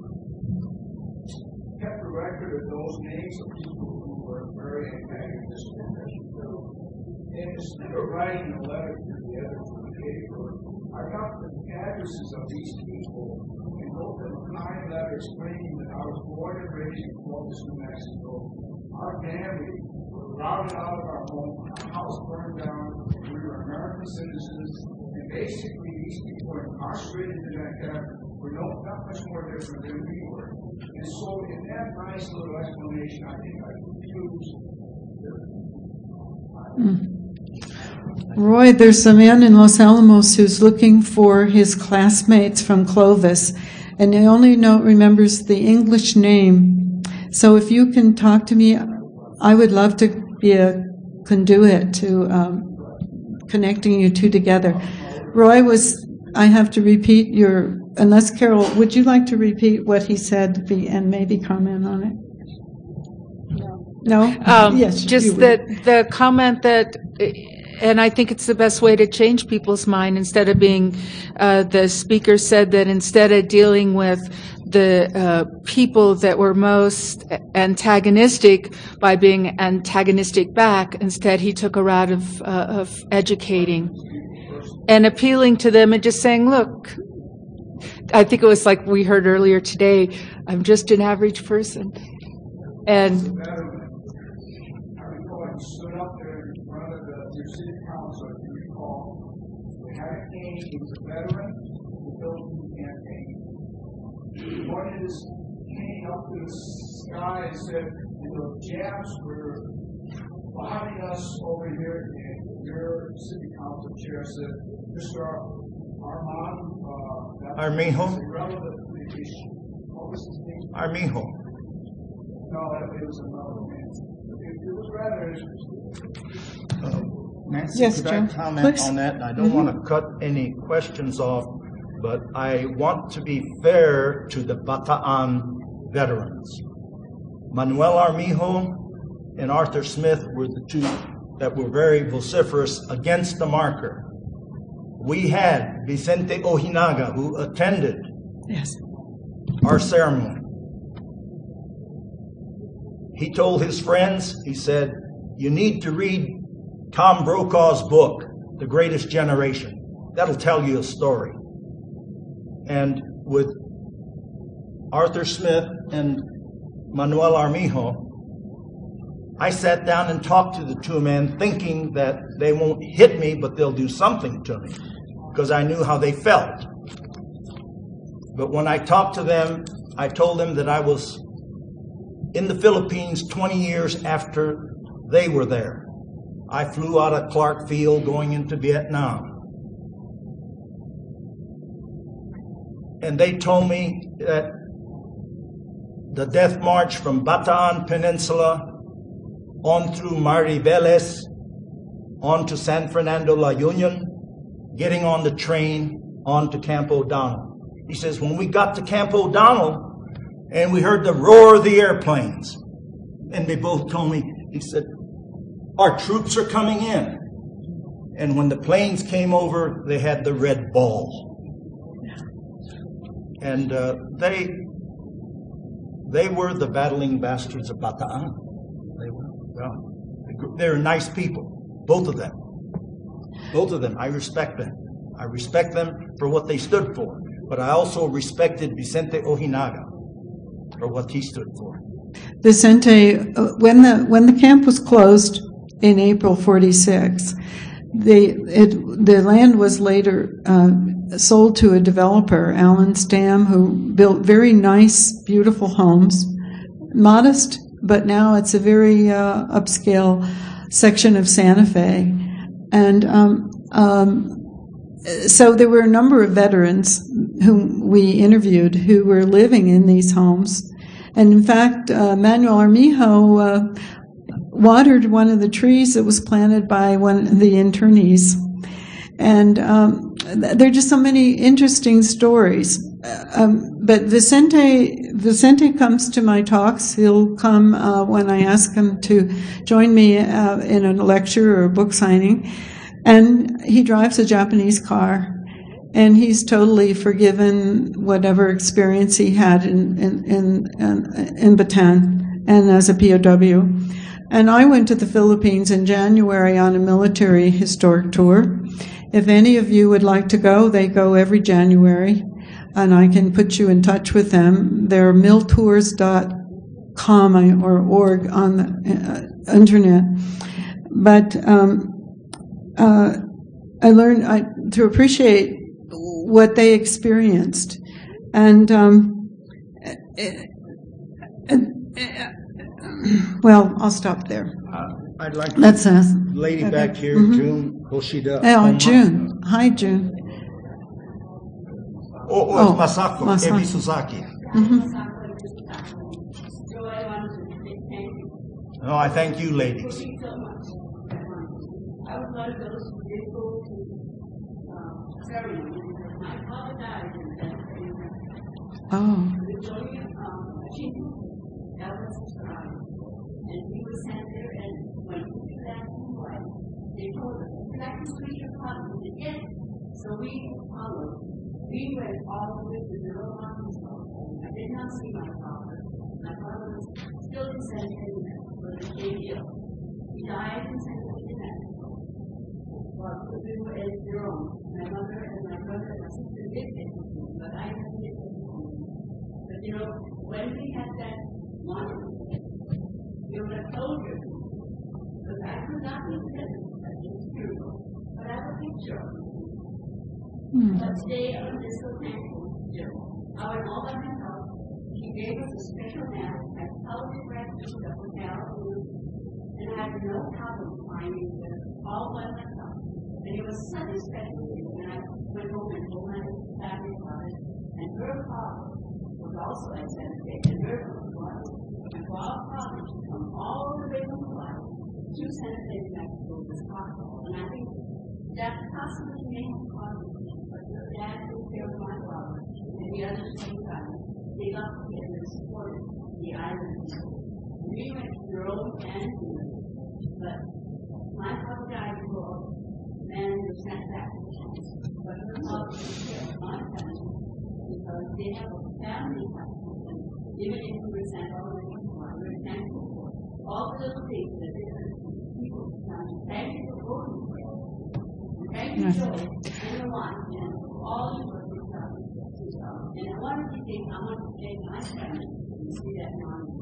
kept a record of those names of people who were very antagonistic, as you know. And instead of writing a letter to the editor of the paper, I got the addresses of these people and wrote them a kind letter explaining that I was born and raised in Columbus, New Mexico. Our family was routed out of our home, our house burned down, we were American citizens. Basically, these people were incarcerated in that camp were no, not much more different than we were. And so, in that nice little explanation, I think I confused Mm. Roy, there's a man in Los Alamos who's looking for his classmates from Clovis, and he only know, remembers the English name. So if you can talk to me, I would love to be a conduit to um, connecting you two together. Roy was, I have to repeat your, unless Carol, would you like to repeat what he said and maybe comment on it? No? Um, Yes. just that the comment that, and I think it's the best way to change people's mind, instead of being, uh, the speaker said that instead of dealing with the uh, people that were most antagonistic by being antagonistic back, instead he took a route of, uh, of educating and appealing to them and just saying, look, I think it was like we heard earlier today, I'm just an average person. And is a veteran of the Philippine campaign. One is came up to the sky and said, the Japs were behind us over here, and your city council chair said, Mister Armand, uh, that Armijo? is irrelevant to the issue. What was his name? Armijo. No, it was another man. It, it was rather interesting. Uh, Nancy, Yes, could Joe, I comment please. on that? And I don't want to cut any questions off, but I want to be fair to the Bataan veterans. Manuel Armijo and Arthur Smith were the two that were very vociferous against the marker. We had Vicente Ojinaga, who attended Yes. our ceremony. He told his friends, he said, you need to read Tom Brokaw's book, The Greatest Generation. That'll tell you a story. And with Arthur Smith and Manuel Armijo, I sat down and talked to the two men thinking that they won't hit me, but they'll do something to me, because I knew how they felt. But when I talked to them, I told them that I was in the Philippines twenty years after they were there. I flew out of Clark Field going into Vietnam. And they told me that the death march from Bataan Peninsula on through Mariveles, on to San Fernando La Union, getting on the train on to Camp O'Donnell. He says, when we got to Camp O'Donnell and we heard the roar of the airplanes, and they both told me, he said, our troops are coming in. And when the planes came over, they had the red ball. And uh, they they were the battling bastards of Bataan. They were, well, they're nice people, both of them. Both of them. I respect them. I respect them for what they stood for. But I also respected Vicente Ojinaga for what he stood for. Vicente, uh, when the when the camp was closed in April forty-six, the it the land was later uh, sold to a developer, Alan Stam, who built very nice, beautiful homes, modest, but now it's a very uh, upscale section of Santa Fe, and um, um, so there were a number of veterans whom we interviewed who were living in these homes. And in fact, uh, Manuel Armijo uh, watered one of the trees that was planted by one of the internees. And um, there are just so many interesting stories. Um, but Vicente Vicente comes to my talks. He'll come uh, when I ask him to join me uh, in a lecture or a book signing. And he drives a Japanese car. And he's totally forgiven whatever experience he had in in in, in, in Bataan and as a P O W. And I went to the Philippines in January on a military historic tour. If any of you would like to go, they go every January, and I can put you in touch with them. They're miltours dot com or org on the uh, internet. But um, uh, I learned I, to appreciate what they experienced. And, um, well, I'll stop there. Uh, I'd like to That's us. lady Okay. back here, Mhm. June Hoshida. Oh, Oma. June. Hi, June. Oh, oh, Oh, it's Masako, Masako. Ebi Suzaki. Mhm. No, I thank you, ladies. I was one of those who did go to uh, ceremony. My father died in that ceremony. Oh. The Victoria um, Chief, that was his bride. And he was sent there, and when he was back to Hawaii, they told us, back to see your father. We said, yes. So we followed. We went all the way to the little mountains. I did not see my father. My father was still in San Diego, but he came ill. He died in San Diego. Well, we were at Jerome. My mother and my brother and my sister did get with me, but I didn't get with me. But you know, when we had that one, we were a soldier. Because I could not be present at this funeral, but I have a picture of him. Hmm. But today, I'm just so thankful to Joe. I went all by myself. He gave us a special map that colored records that were down, and I had no problem finding it all by myself. And it was such a special thing. And I went home and told my family about it. And her father was also at Santa Fe, and her father. And for our father to come all the way from Hawaii to Santa Fe, New Mexico was possible. And I think that possibly may have caused it. But your dad took care of my father, and the others came back. They loved together and supported the island. We went to Rome and England, but my father died in Rome, and was sent back to France. But her father took care of my family because they have a family house. And even if we were sent all the way to Hawaii, we're thankful for all the little things that different people have done. Thank you for voting for us. Thank you, Joe, and the one, and all you work with us. And I wanted to think, I want to thank my family to see that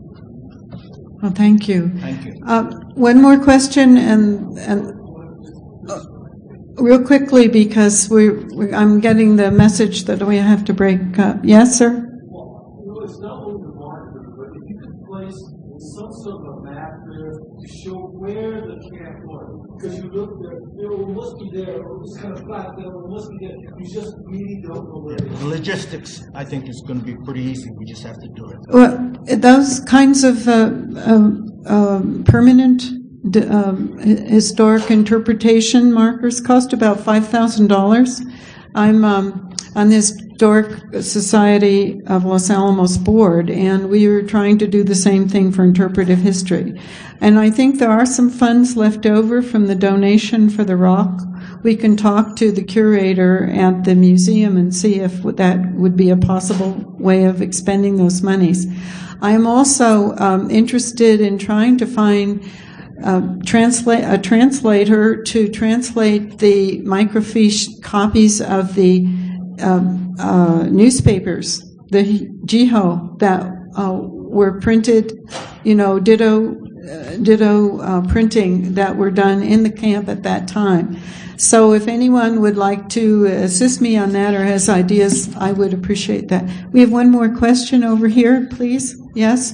honor. Well, thank you. Thank you. Uh, one more question, and and uh, real quickly, because we, we I'm getting the message that we have to break up. Yes, sir. Well, you know, it's not only the marker, but if you could place some sort of a map there to show where the camp was, because you look there, you know, it must be there, or it's kind of flat there, or it must be there. You just really don't know where it is. The logistics, I think, is going to be pretty easy. We just have to do it. Well, those kinds of uh, um, um, permanent d- um, hi- historic interpretation markers cost about five thousand dollars. I'm um, on the Historic Society of Los Alamos board, and we were trying to do the same thing for interpretive history. And I think there are some funds left over from the donation for the rock. We can talk to the curator at the museum and see if that would be a possible way of expending those monies. I am also um, interested in trying to find uh, translate a translator to translate the microfiche copies of the um, uh, newspapers, the Jiho, that uh, were printed, you know, ditto, uh, ditto uh, printing that were done in the camp at that time. So if anyone would like to assist me on that or has ideas, I would appreciate that. We have one more question over here, please. Yes?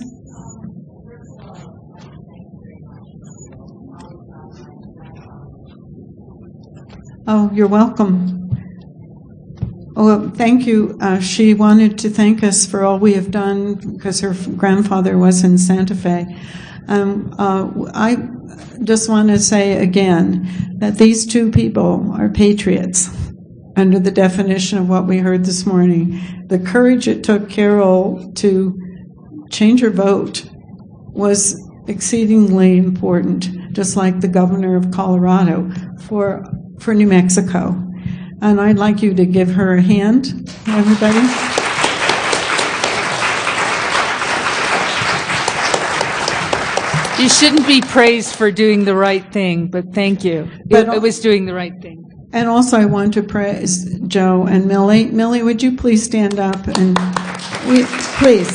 Oh, you're welcome. Oh, thank you. Uh, she wanted to thank us for all we have done because her grandfather was in Santa Fe. Um, uh, I just want to say again that these two people are patriots under the definition of what we heard this morning. The courage it took Carol to change her vote was exceedingly important, just like the governor of Colorado for for New Mexico. And I'd like you to give her a hand, everybody. You shouldn't be praised for doing the right thing, but thank you. But- It, it was doing the right thing. And also I want to praise Joe and Millie. Millie, would you please stand up and we, please.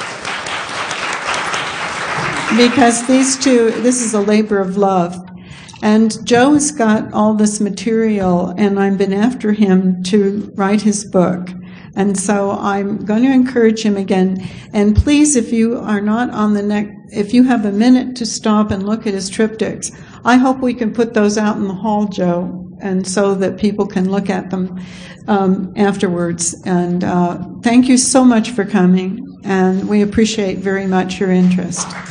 Because these two, this is a labor of love. And Joe's got all this material, and I've been after him to write his book. And so I'm going to encourage him again. And please, if you are not on the next, if you have a minute to stop and look at his triptychs, I hope we can put those out in the hall, Joe, and so that people can look at them um, afterwards. And uh, thank you so much for coming, and we appreciate very much your interest.